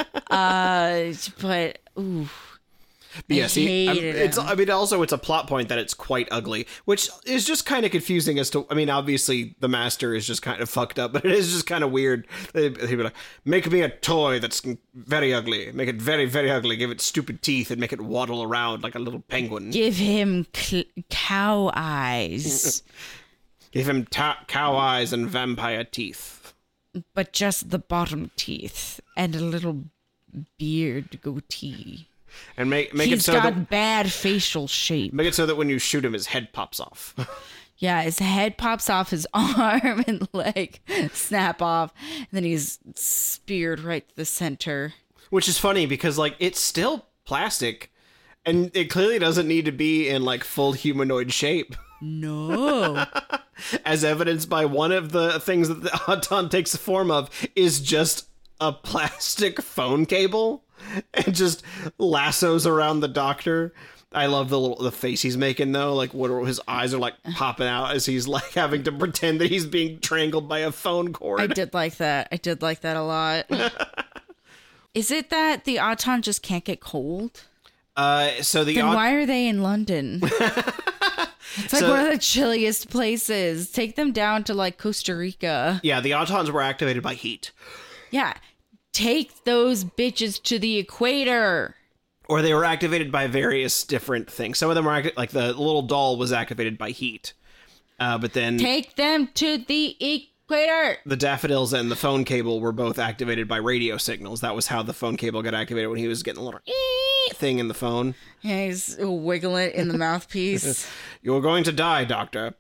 Uh, but, ooh... Yeah, I see, I, hated it's. him. I mean, also it's a plot point that it's quite ugly, which is just kind of confusing as to. I mean, obviously the master is just kind of fucked up, but it is just kind of weird. He'd be like, "Make me a toy that's very ugly. Make it very, very ugly. Give it stupid teeth and make it waddle around like a little penguin. Give him cl- cow eyes, Give him ta- cow eyes and vampire teeth, but just the bottom teeth and a little beard goatee." And make make He's it so got that bad facial shape. make it so that when you shoot him, his head pops off. Yeah, his head pops off, his arm and leg snap off, and then he's speared right to the center. Which is funny because like it's still plastic, And it clearly doesn't need to be in like full humanoid shape. No. As evidenced by one of the things that the Auton takes the form of is just a plastic phone cable and just lassos around the doctor. I love the little the face he's making though, like what his eyes are like popping out as he's like having to pretend that he's being strangled by a phone cord. I did like that. I did like that a lot. Is it that the Auton just can't get cold? Uh, so the then Aut- why are they in London? It's like So- one of the chilliest places. Take them down to like Costa Rica. yeah, the Autons were activated by heat, Yeah. Take those bitches to the equator. or they were activated by various different things. Some of them were acti- like the little doll was activated by heat, uh, but then Take them to the equator. the daffodils and the phone cable were both activated by radio signals. That was how the phone cable got activated when he was getting a little ee thing in the phone. Yeah, he's wiggling it in the mouthpiece. You're going to die, Doctor.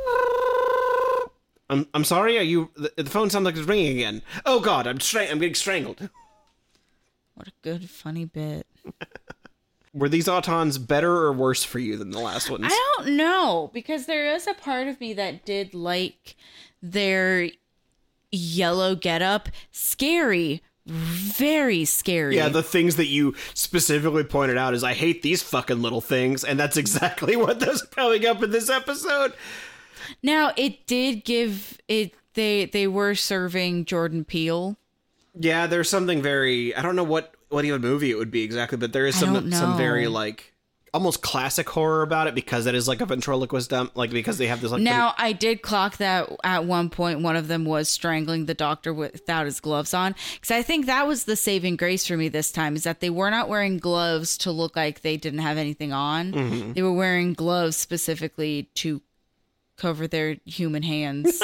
I'm I'm sorry. Are you? The, the phone sounds like it's ringing again. Oh God, I'm stra- I'm getting strangled. What a good, funny bit. Were these Autons better or worse for you than the last ones? I don't know, because there is a part of me that did like their yellow getup. Scary. Very scary. Yeah, the things that you specifically pointed out is I hate these fucking little things, and that's exactly what was coming up in this episode. Now, it did give it they they were serving Jordan Peele. Yeah, there's something very I don't know what what even movie it would be exactly, but there is I some don't some know. very like almost classic horror about it because it is like a ventriloquist dump, like because they have this like Now, I did clock that at one point one of them was strangling the doctor without his gloves on, because I think that was the saving grace for me this time, is that they were not wearing gloves to look like they didn't have anything on. Mm-hmm. They were wearing gloves specifically to cover their human hands.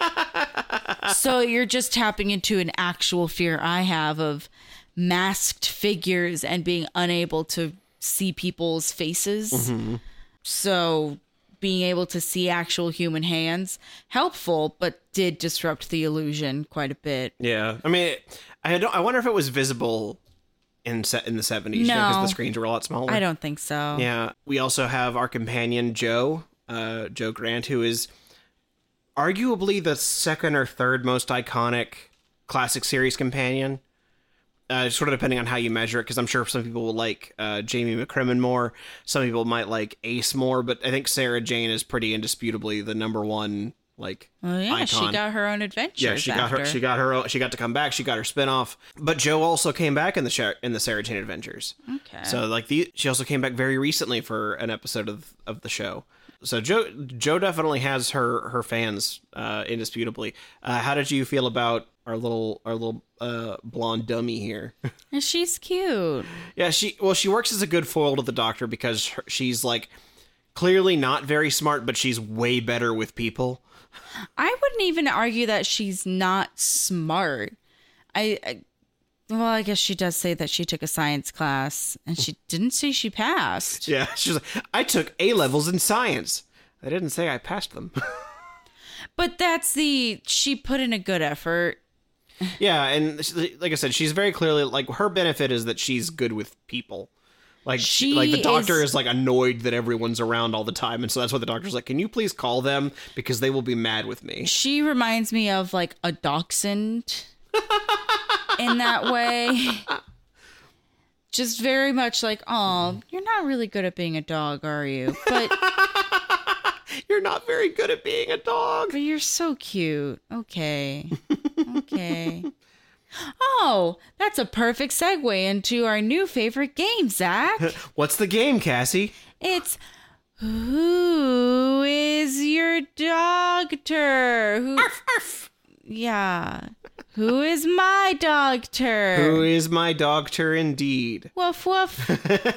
So you're just tapping into an actual fear I have of masked figures and being unable to see people's faces. Mm-hmm. So being able to see actual human hands, helpful, but did disrupt the illusion quite a bit. Yeah, I mean, I don't. I wonder if it was visible in set in the seventies because No. the screens were a lot smaller. I don't think so. Yeah, we also have our companion Joe, uh, Joe Grant, who is arguably the second or third most iconic classic series companion. Uh, sort of depending on how you measure it, because I'm sure some people will like uh, Jamie McCrimmon more. Some people might like Ace more, but I think Sarah Jane is pretty indisputably the number one. Like, Well, yeah, icon. she got her own adventures. Yeah, she got her. after. She got her. own- She got to come back. She got her spinoff. But Joe also came back in the Sha- in the Sarah Jane Adventures. Okay. So like the she also came back very recently for an episode of of the show. So Joe Joe definitely has her her fans uh, indisputably. Uh, how did you feel about our little our little uh, blonde dummy here? And she's cute. Yeah, she well she works as a good foil to the Doctor because her, she's like clearly not very smart, but she's way better with people. I wouldn't even argue that she's not smart. I, I well, I guess she does say that she took a science class and she didn't say she passed. Yeah, she's like, I took A levels in science. I didn't say I passed them. But that's the she put in a good effort. Yeah, and she- like I said, she's very clearly like her benefit is that she's good with people. Like she, She like the doctor is- is like annoyed that everyone's around all the time, and so that's why the doctor's like, "Can you please call them because they will be mad with me." She reminds me of like a dachshund in that way. Just very much like, oh, you're not really good at being a dog, are you? But You're not very good at being a dog. but you're so cute. Okay. Okay. Oh, that's a perfect segue into our new favorite game, Zach. What's the game, Cassie? It's who is your doctor? Who? Yeah. Who is my doctor? Who is my doctor indeed? Woof woof.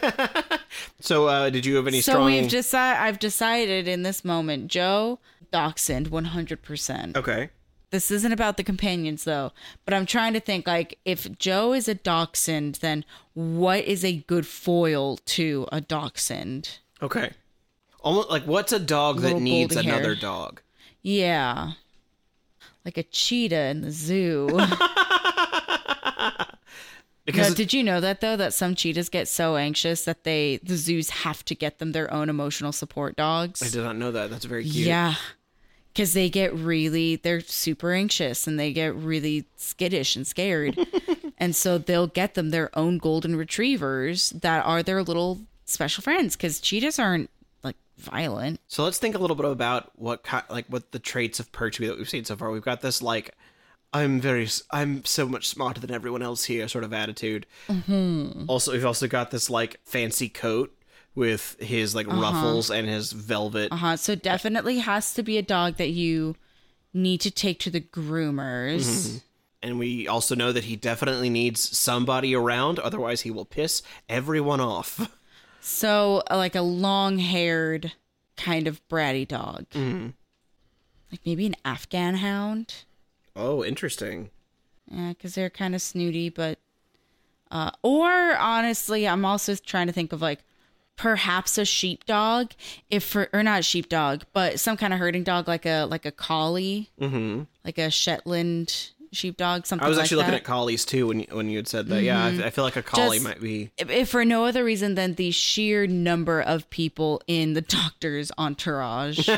So, uh, did you have any So strong? we've decided. I've decided in this moment, Joe dachshund, one hundred percent. Okay. This isn't about the companions though, but I'm trying to think like if Joe is a dachshund, then what is a good foil to a dachshund? Okay. Almost like what's a dog that Little needs golden hair. another dog? Yeah. Like a cheetah in the zoo. Because No, did you know that though? That some cheetahs get so anxious that they the zoos have to get them their own emotional support dogs. I did not know that. That's very cute. Yeah, because they get really they're super anxious and they get really skittish and scared, and so they'll get them their own golden retrievers that are their little special friends. Because cheetahs aren't like violent. So let's think a little bit about what ki- like what the traits of Pertwee that we've seen so far. We've got this like I'm very s- I'm so much smarter than everyone else here sort of attitude. Mm-hmm. Also, we've also got this like fancy coat with his like uh-huh. ruffles and his velvet. Uh huh. So definitely has to be a dog that you need to take to the groomers. Mm-hmm. And we also know that he definitely needs somebody around, otherwise he will piss everyone off. So, uh, like a long-haired kind of bratty dog. Mm-hmm. Like maybe an Afghan hound. Oh, interesting. Yeah, because they're kind of snooty, but... Uh, or, honestly, I'm also trying to think of, like, perhaps a sheepdog. If for, or not sheepdog, but some kind of herding dog, like a like a collie. Mm-hmm. Like a Shetland sheepdog, something like that. I was actually looking at collies, too, when you, when you had said that. Mm-hmm. Yeah, I, I feel like a collie Just, might be... If, if for no other reason than the sheer number of people in the doctor's entourage.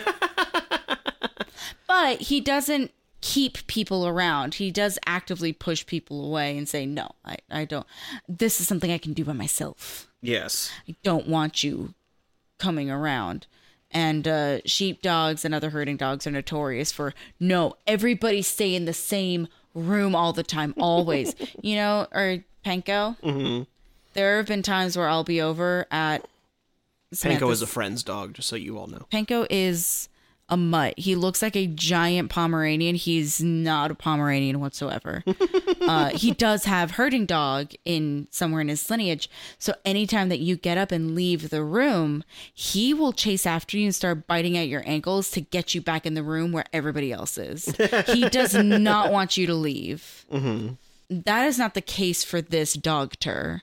But he doesn't keep people around. He does actively push people away and say, no, I, I don't. This is something I can do by myself. Yes. I don't want you coming around. And uh, sheepdogs and other herding dogs are notorious for, no, everybody stay in the same room all the time, always. You know, or Panko. Mm-hmm. There have been times where I'll be over at... Panko is a friend's dog, just so you all know. Panko is... a mutt. He looks like a giant Pomeranian. He's not a Pomeranian whatsoever. uh, he does have herding dog in somewhere in his lineage. So anytime that you get up and leave the room, he will chase after you and start biting at your ankles to get you back in the room where everybody else is. He does not want you to leave. Mm-hmm. That is not the case for this dogter.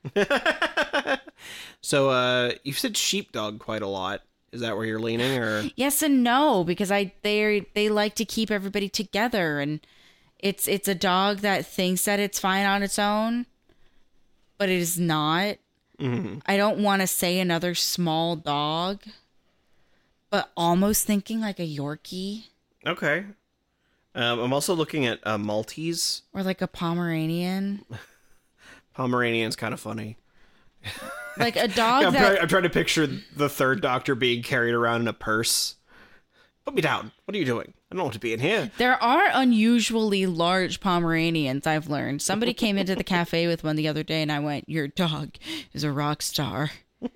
So uh, you've said sheepdog quite a lot. Is that where you're leaning, or? Yes and no, because I they they like to keep everybody together, and it's it's a dog that thinks that it's fine on its own, but it is not. Mm-hmm. I don't want to say another small dog, but almost thinking like a Yorkie. Okay. Um, I'm also looking at uh, Maltese. Or like a Pomeranian. Pomeranian's kind of funny. Like a dog yeah, I'm, that... trying, I'm trying to picture the third Doctor being carried around in a purse. Put me down. What are you doing? I don't want to be in here. There are unusually large Pomeranians, I've learned. Somebody came into the cafe with one the other day, and I went, your dog is a rock star.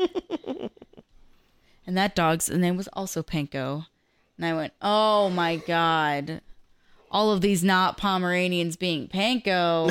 And that dog's name was also Panko. And I went, oh my God. All of these not Pomeranians being Panko.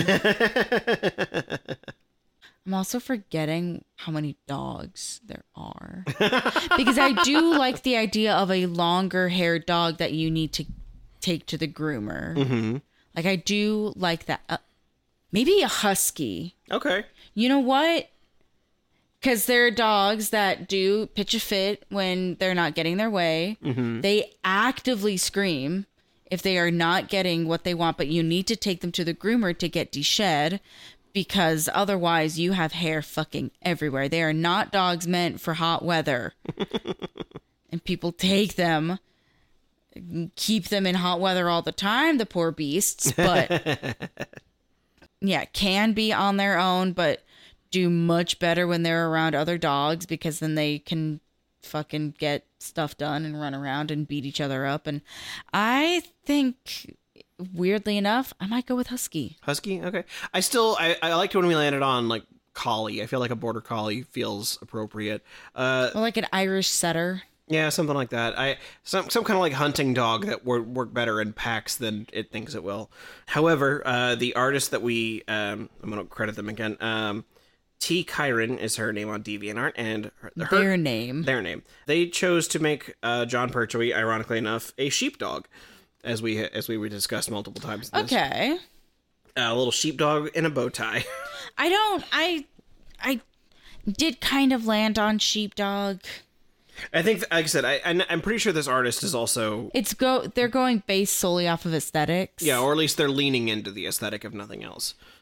I'm also forgetting how many dogs there are. Because I do like the idea of a longer haired dog that you need to take to the groomer. Mm-hmm. Like, I do like that. Uh, maybe a husky. Okay. You know what? Because there are dogs that do pitch a fit when they're not getting their way. Mm-hmm. They actively scream if they are not getting what they want, but you need to take them to the groomer to get deshed. Because otherwise you have hair fucking everywhere. They are not dogs meant for hot weather. And people take them, keep them in hot weather all the time, the poor beasts. But yeah, can be on their own, but do much better when they're around other dogs, because then they can fucking get stuff done and run around and beat each other up. And I think... weirdly enough, I might go with husky. Husky? Okay. I still, I, I liked when we landed on, like, collie. I feel like a border collie feels appropriate. Uh, or like an Irish setter. Yeah, something like that. I Some some kind of, like, hunting dog that work, work better in packs than it thinks it will. However, uh, the artist that we, um, I'm going to credit them again, um, T. Kyron is her name on DeviantArt, and her, their name. Their name. They chose to make uh, John Pertwee, ironically enough, a sheepdog. As we as we were discussed multiple times. Okay. A little sheepdog in a bow tie. I don't. I I did kind of land on sheepdog. I think, like I said, I I'm pretty sure this artist is also. It's go. They're going based solely off of aesthetics. Yeah, or at least they're leaning into the aesthetic, if nothing else.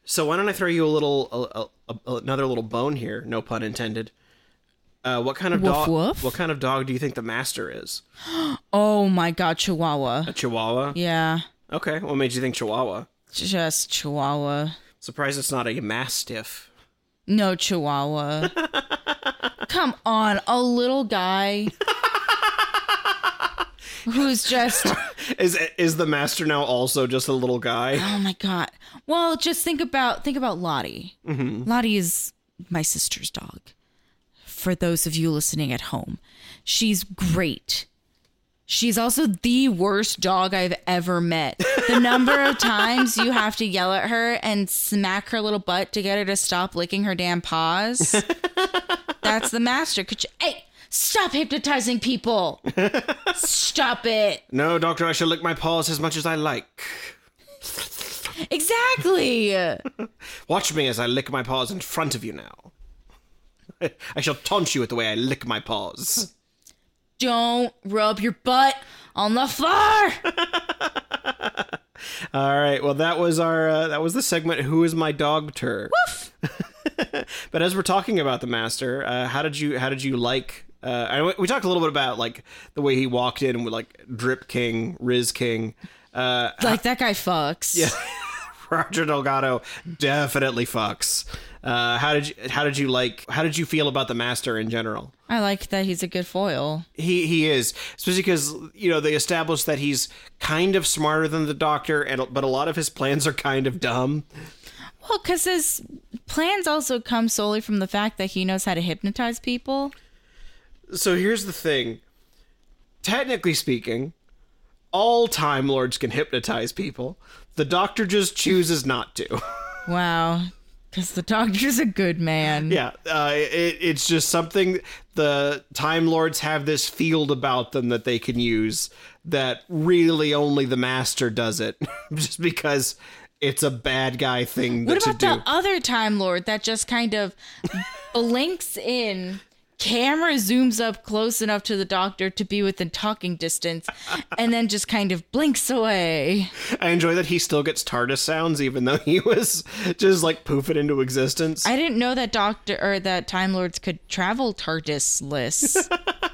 So why don't I throw you a little, a, a, a, another little bone here? No pun intended. Uh, what kind of Woof dog? woof? What kind of dog do you think the master is? Oh my God, Chihuahua. A Chihuahua? Yeah, Okay. What made you think Chihuahua? just Chihuahua. Surprised it's not a Mastiff. No, Chihuahua. Come on, a little guy who's just... Is is the master now also just a little guy? Oh my God. Well, just think about think about Lottie. Mm-hmm. Lottie is my sister's dog. For those of you listening at home, she's great. She's also the worst dog I've ever met. The number of times you have to yell at her and smack her little butt to get her to stop licking her damn paws. That's the master. Could you, hey, stop hypnotizing people. Stop it. No, doctor, I shall lick my paws as much as I like. Exactly. Watch me as I lick my paws in front of you now. I shall taunt you with the way I lick my paws. Don't rub your butt on the floor. All right. Well, that was our uh, that was the segment. Who is my dog? Tur. Woof. But as we're talking about the master, uh, how did you how did you like? Uh, I, we talked a little bit about like the way he walked in with like Drip King, Riz King. Uh, Like that guy fucks. yeah, Roger Delgado definitely fucks. Uh, how did you how did you like how did you feel about the master in general? I like that he's a good foil. He he is, especially because you know they established that he's kind of smarter than the doctor, and but a lot of his plans are kind of dumb. Well, because his plans also come solely from the fact that he knows how to hypnotize people. So here's the thing. Technically speaking, all Time Lords can hypnotize people. The doctor just chooses not to. Wow. Because the doctor's a good man. Yeah, uh, it, it's just something the Time Lords have this field about them that they can use that really only the Master does it. Just because it's a bad guy thing What to about do. the other Time Lord that just kind of blinks in, camera zooms up close enough to the doctor to be within talking distance, and then just kind of blinks away? I enjoy that he still gets TARDIS sounds even though he was just like poofing into existence. I didn't know that doctor or that Time Lords could travel TARDIS-less.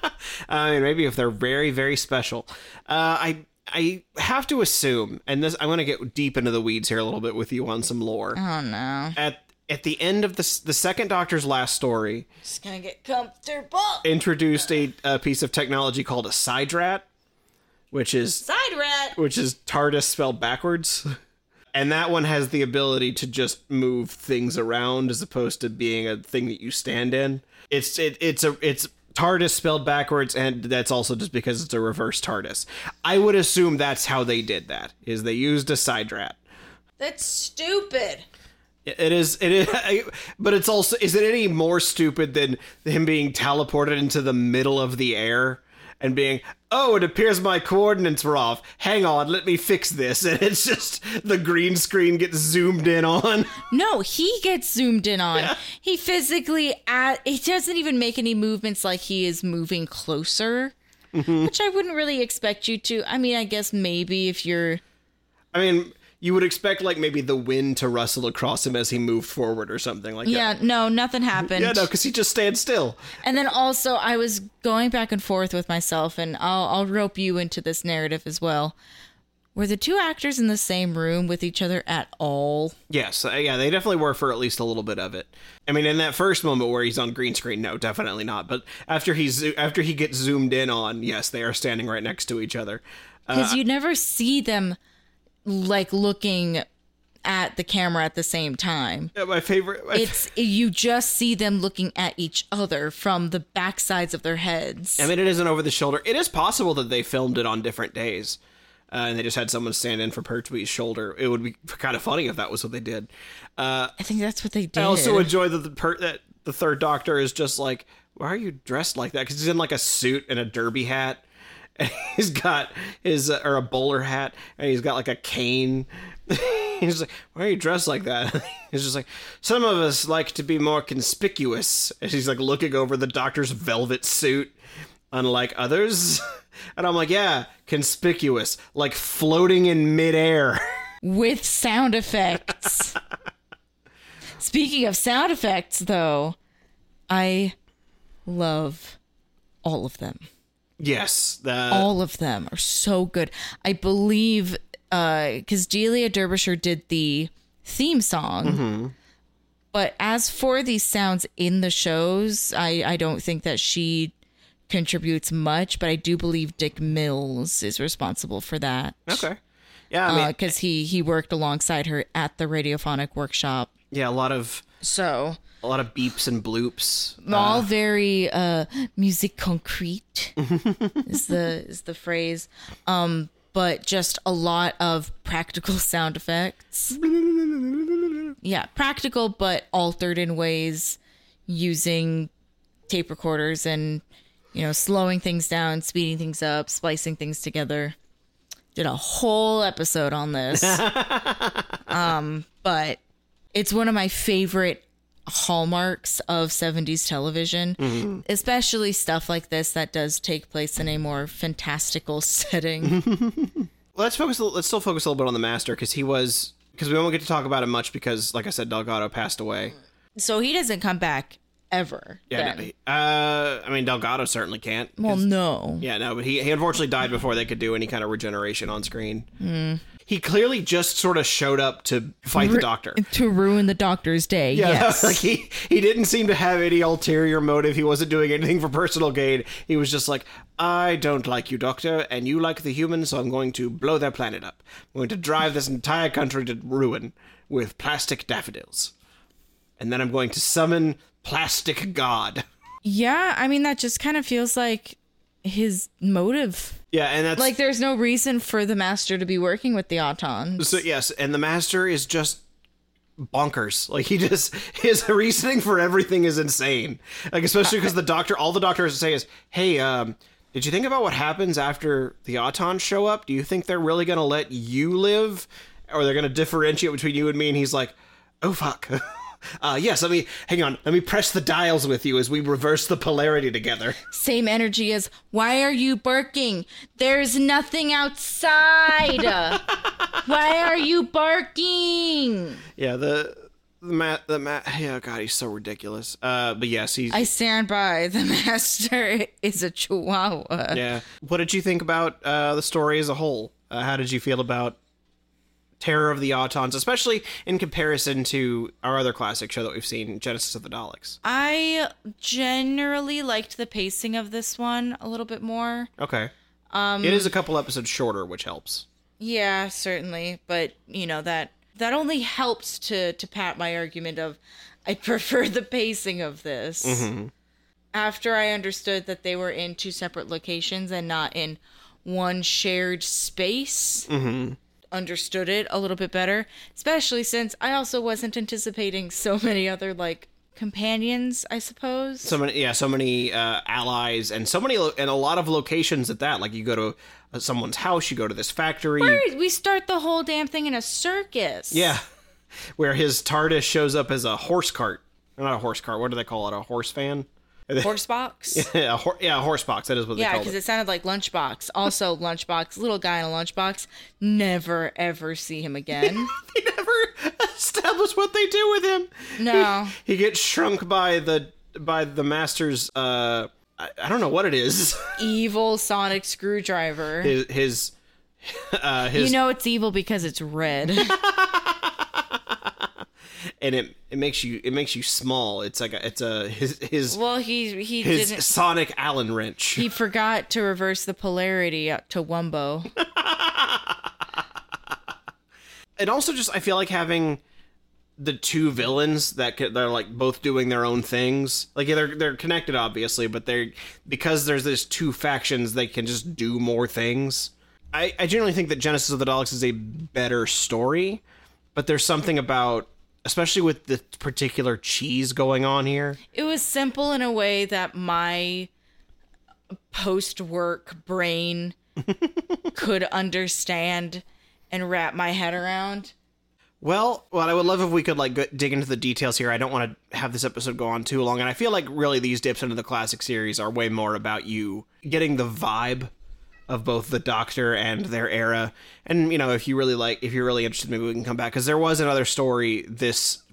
I mean, maybe if they're very, very special. Uh, I I have to assume, and this I'm going to get deep into the weeds here a little bit with you on some lore. Oh no. At at the end of the the second Doctor's last story, Just gonna get comfortable. introduced a, a piece of technology called a Sidrat, which is Side rat. which is TARDIS spelled backwards. And that one has the ability to just move things around as opposed to being a thing that you stand in. It's it it's a it's TARDIS spelled backwards, and that's also just because it's a reverse TARDIS. I would assume that's how they did that, is they used a Sidrat. That's stupid. It is, it is, but it's also, is it any more stupid than him being teleported into the middle of the air and being, oh, it appears my coordinates were off. Hang on, let me fix this. And it's just the green screen gets zoomed in on. No, he gets zoomed in on. Yeah. He physically, at, he doesn't even make any movements like he is moving closer, mm-hmm. which I wouldn't really expect you to. I mean, I guess maybe if you're... I mean, you would expect like maybe the wind to rustle across him as he moved forward or something like Yeah, that. no, nothing happened. Yeah, no, because he just stands still. And then also, I was going back and forth with myself, and I'll, I'll rope you into this narrative as well. Were the two actors in the same room with each other at all? Yes, uh, yeah, they definitely were for at least a little bit of it. I mean, in that first moment where he's on green screen, no, definitely not. But after he's after he gets zoomed in on, yes, they are standing right next to each other. Because Uh, you never see them like looking at the camera at the same time. yeah, my favorite. My It's you just see them looking at each other from the backsides of their heads. I mean, it isn't over the shoulder. It is possible that they filmed it on different days, uh, and they just had someone stand in for Pertwee's shoulder. It would be kind of funny if that was what they did. Uh, I think that's what they did. I also enjoy that the per- that the third Doctor is just like, why are you dressed like that? Because he's in like a suit and a derby hat. And he's got his, uh, or a bowler hat, and he's got like a cane. He's like, why are you dressed like that? He's just like, some of us like to be more conspicuous. And he's like looking over the Doctor's velvet suit, unlike others. And I'm like, yeah, conspicuous, like floating in midair. with sound effects. Speaking of sound effects, though, I love all of them. Yes. The... All of them are so good. I believe, because uh, Delia Derbyshire did the theme song, mm-hmm. but as for these sounds in the shows, I, I don't think that she contributes much, but I do believe Dick Mills is responsible for that. Okay. Yeah, I mean, because uh, he, he worked alongside her at the radiophonic workshop. Yeah, a lot of... So... A lot of beeps and bloops. All uh, very uh, musique concrete is the is the phrase. Um, but just a lot of practical sound effects. Yeah, practical but altered in ways using tape recorders and, you know, slowing things down, speeding things up, splicing things together. Did a whole episode on this. um, but it's one of my favorite hallmarks of seventies television, mm-hmm. especially stuff like this that does take place in a more fantastical setting. let's focus. Let's still focus a little bit on the Master, because he was because we won't get to talk about it much because, like I said, Delgado passed away. So he doesn't come back ever. Yeah, no, uh, I mean Delgado certainly can't. Well, no. Yeah, no, but he he unfortunately died before they could do any kind of regeneration on screen. Mm. He clearly just sort of showed up to fight the Doctor. To ruin the Doctor's day, yeah, yes. Like he, he didn't seem to have any ulterior motive. He wasn't doing anything for personal gain. He was just like, I don't like you, Doctor, and you like the humans, so I'm going to blow their planet up. I'm going to drive this entire country to ruin with plastic daffodils. And then I'm going to summon Plastic God. Yeah, I mean, that just kind of feels like his motive. Yeah, and that's... Like, there's no reason for the Master to be working with the Autons. So, yes, and the Master is just bonkers. Like, he just... His reasoning for everything is insane. Like, especially because the Doctor... All the Doctor has to say is, hey, um... did you think about what happens after the Autons show up? Do you think they're really going to let you live? Or they're going to differentiate between you and me? And he's like, oh, fuck. Uh, yes, let me, hang on, let me press the dials with you as we reverse the polarity together. Same energy as, why are you barking? There's nothing outside. Why are you barking? Yeah, the, the Matt, the Matt, yeah, God, he's so ridiculous. Uh, but yes, he's... I stand by, the Master is a chihuahua. Yeah. What did you think about uh, the story as a whole? Uh, how did you feel about Terror of the Autons, especially in comparison to our other classic show that we've seen, Genesis of the Daleks? I generally liked the pacing of this one a little bit more. Okay. Um, it is a couple episodes shorter, which helps. Yeah, certainly. But, you know, that that only helps to, to pat my argument of I prefer the pacing of this. Mm-hmm. After I understood that they were in two separate locations and not in one shared space. Mm-hmm. Understood it a little bit better, especially since I also wasn't anticipating so many other like companions, I suppose. So many, yeah, so many uh, allies, and so many, lo- and a lot of locations at that. Like you go to uh, someone's house, you go to this factory. Where we start the whole damn thing in a circus. Yeah, where his TARDIS shows up as a horse cart. Not a horse cart. What do they call it? A horse van. Horse box? Yeah, a, hor- yeah, a horse box. That is what they yeah, call it. Yeah, because it sounded like lunchbox. Also, lunchbox, little guy in a lunchbox. Never, ever see him again. They never establish what they do with him. No. He, he gets shrunk by the by the Master's, uh, I, I don't know what it is. Evil sonic screwdriver. His, his, uh, his... You know it's evil because it's red. And it it makes you it makes you small. It's like a, it's a his his well he he his didn't, sonic Allen wrench. He forgot to reverse the polarity up to Wumbo. And also just I feel like having the two villains that they're like both doing their own things. Like yeah, they're they're connected obviously, but they're because there's this two factions they can just do more things. I I generally think that Genesis of the Daleks is a better story, but there's something about especially with the particular cheese going on here. It was simple in a way that my post-work brain could understand and wrap my head around. Well, well, I would love if we could like go, dig into the details here. I don't want to have this episode go on too long, and I feel like really these dips into the classic series are way more about you getting the vibe of both the Doctor and their era. And, you know, if you really like, if you're really interested, maybe we can come back. Because there was another story this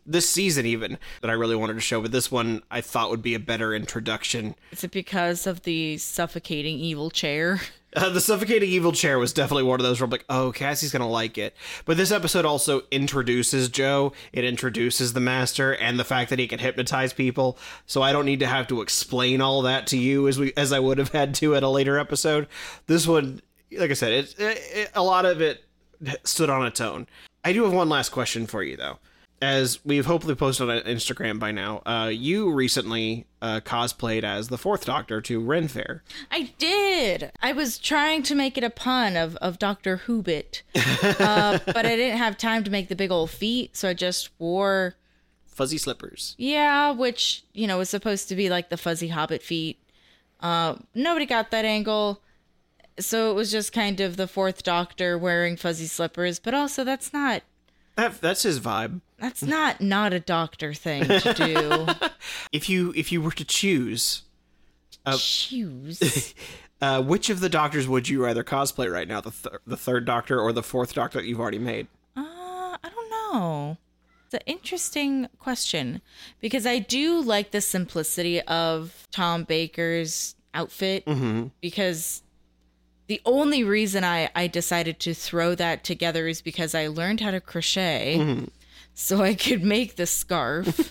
this season even that I really wanted to show, but this one I thought would be a better introduction. Is it because of the suffocating evil chair? Uh, the suffocating evil chair was definitely one of those where I'm like, oh, Cassie's going to like it. But this episode also introduces Joe. It introduces the Master and the fact that he can hypnotize people. So I don't need to have to explain all that to you as we as I would have had to at a later episode. This one, like I said, it, it, it, a lot of it stood on its own. I do have one last question for you, though. As we've hopefully posted on Instagram by now, uh, you recently uh, cosplayed as the Fourth Doctor to Ren Fair. I did. I was trying to make it a pun of, of Doctor Hoobit, uh, but I didn't have time to make the big old feet, so I just wore... Fuzzy slippers. Yeah, which, you know, was supposed to be like the fuzzy Hobbit feet. Uh, nobody got that angle, so it was just kind of the Fourth Doctor wearing fuzzy slippers, but also that's not... That, that's his vibe. That's not not a doctor thing to do. If you if you were to choose, uh, choose, uh, which of the Doctors would you rather cosplay right now? The th- the Third Doctor or the Fourth Doctor that you've already made? Uh, I don't know. It's an interesting question because I do like the simplicity of Tom Baker's outfit mm-hmm. because the only reason I, I decided to throw that together is because I learned how to crochet mm-hmm. so I could make the scarf.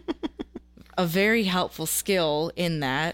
A very helpful skill in that.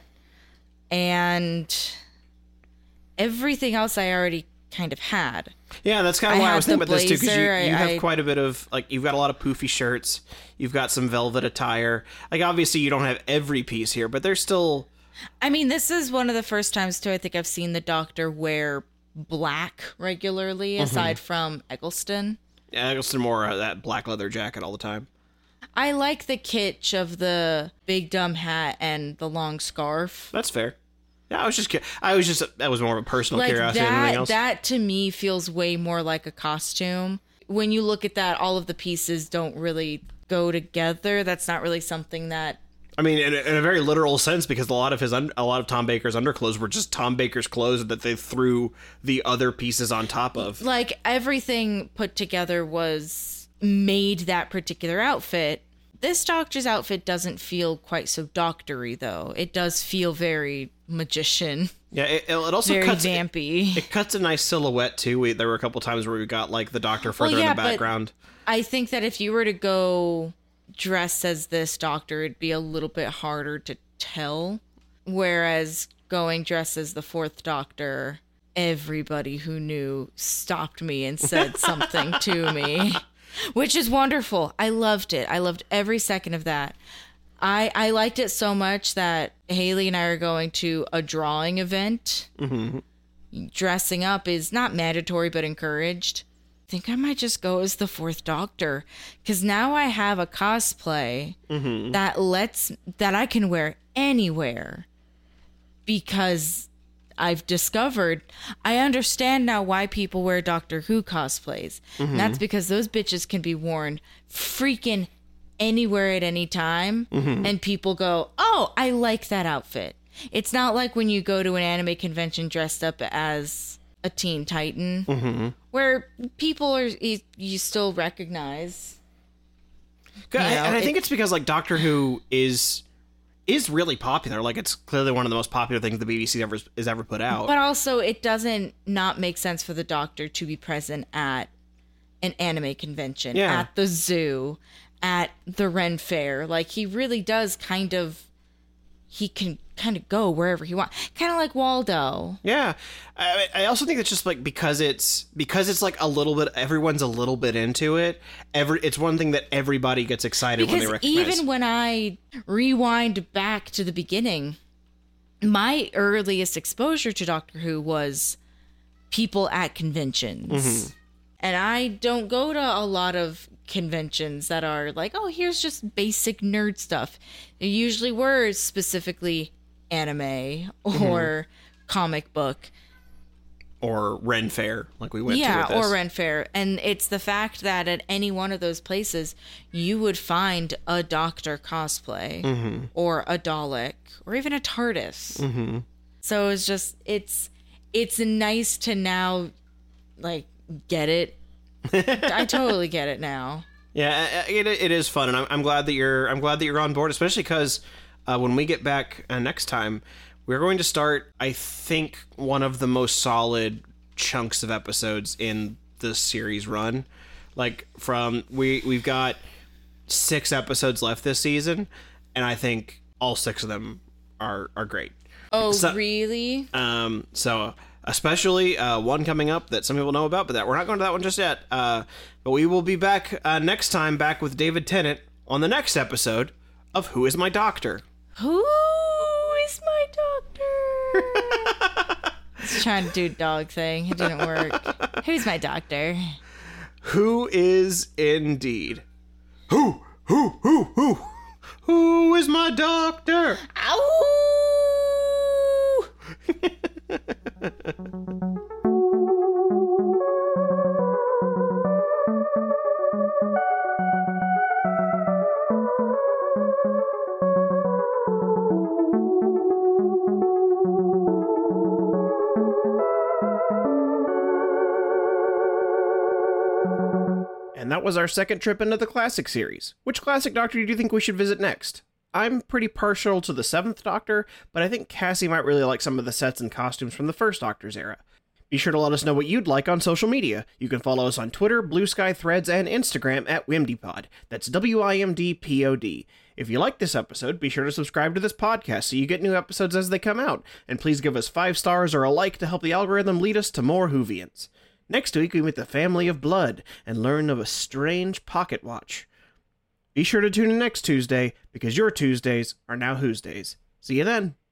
And everything else I already kind of had. Yeah, that's kind of I why I had was thinking the about this too, because you, blazer, you I- have I- quite a bit of, like, you've got a lot of poofy shirts, you've got some velvet attire. Like, obviously you don't have every piece here, but there's still... I mean, this is one of the first times, too, I think I've seen the Doctor wear black regularly, Mm-hmm. aside from Eggleston. Yeah, Eggleston wore uh, that black leather jacket all the time. I like the kitsch of the big dumb hat and the long scarf. That's fair. Yeah, I was just, cu- I was just, that was more of a personal Like curiosity than anything that, else. that to me feels way more like a costume. When you look at that, all of the pieces don't really go together. That's not really something that... I mean, in a, in a very literal sense, because a lot of his, un- a lot of Tom Baker's underclothes were just Tom Baker's clothes that they threw the other pieces on top of. Like, everything put together was made that particular outfit. This Doctor's outfit doesn't feel quite so doctory, though. It does feel very magician, Yeah, it, it also very cuts. It, vampy. it cuts a nice silhouette too. We, there were a couple times where we got like the Doctor further Well, yeah, in the but- background. I think that if you were to go dressed as this Doctor, it'd be a little bit harder to tell. Whereas going dressed as the Fourth Doctor, everybody who knew stopped me and said something to me, which is wonderful. I loved it. I loved every second of that. I, I liked it so much that Haley and I are going to a drawing event. Mm-hmm. Dressing up is not mandatory, but encouraged. I think I might just go as the Fourth Doctor, because now I have a cosplay Mm-hmm. that lets that I can wear anywhere, because I've discovered I understand now why people wear Doctor Who cosplays. Mm-hmm. And that's because those bitches can be worn freaking anywhere at any time, Mm-hmm. and people go, "Oh, I like that outfit." It's not like when you go to an anime convention dressed up as a Teen Titan, Mm-hmm. where people are you, you still recognize. And I- You know, and I it- think it's because like Doctor Who is is really popular. Like it's clearly one of the most popular things the B B C ever has ever put out. But also, it doesn't not make sense for the Doctor to be present at an anime convention, Yeah. at the zoo, at the Ren Fair. Like, he really does kind of, he can kind of go wherever he wants. Kind of like Waldo. Yeah, I, I also think it's just like because it's because it's like a little bit. Everyone's a little bit into it. Every it's one thing that everybody gets excited when they Because recognize. even when I rewind back to the beginning, my earliest exposure to Doctor Who was people at conventions. Mm-hmm. And I don't go to a lot of conventions that are like, oh, here's just basic nerd stuff. They usually were specifically anime or Mm-hmm. comic book. or Ren Fair, like we went Yeah, to. with this. or Ren Fair. And it's the fact that at any one of those places, you would find a Doctor cosplay Mm-hmm. or a Dalek or even a TARDIS. Mm-hmm. So it's just, it's, it's nice to now, like, get it. I totally get it now. Yeah, it, it is fun, and I'm, I'm glad that you're I'm glad that you're on board, especially because uh, when we get back uh, next time, we're going to start, I think, one of the most solid chunks of episodes in the series run. Like from we we've got six episodes left this season, and I think all six of them are are great. Oh, so, really? Um, so. Especially uh, one coming up that some people know about, but that we're not going to that one just yet. Uh, but we will be back uh, next time, back with David Tennant on the next episode of Who Is My Doctor? Who is my doctor? I was trying to do a dog thing. It didn't work. Who's my doctor? Who is indeed? Who, who, who, who? Who is my doctor? Ow! And that was our second trip into the classic series. Which classic Doctor do you think we should visit next? I'm pretty partial to the seventh Doctor, but I think Cassie might really like some of the sets and costumes from the first Doctor's era. Be sure to let us know what you'd like on social media. You can follow us on Twitter, Blue Sky, Threads, and Instagram at WimDpod. That's W I M D P O D. If you like this episode, be sure to subscribe to this podcast so you get new episodes as they come out. And please give us five stars or a like to help the algorithm lead us to more Whovians. Next week, we meet the family of Blood and learn of a strange pocket watch. Be sure to tune in next Tuesday, because your Tuesdays are now Who's Days. See you then.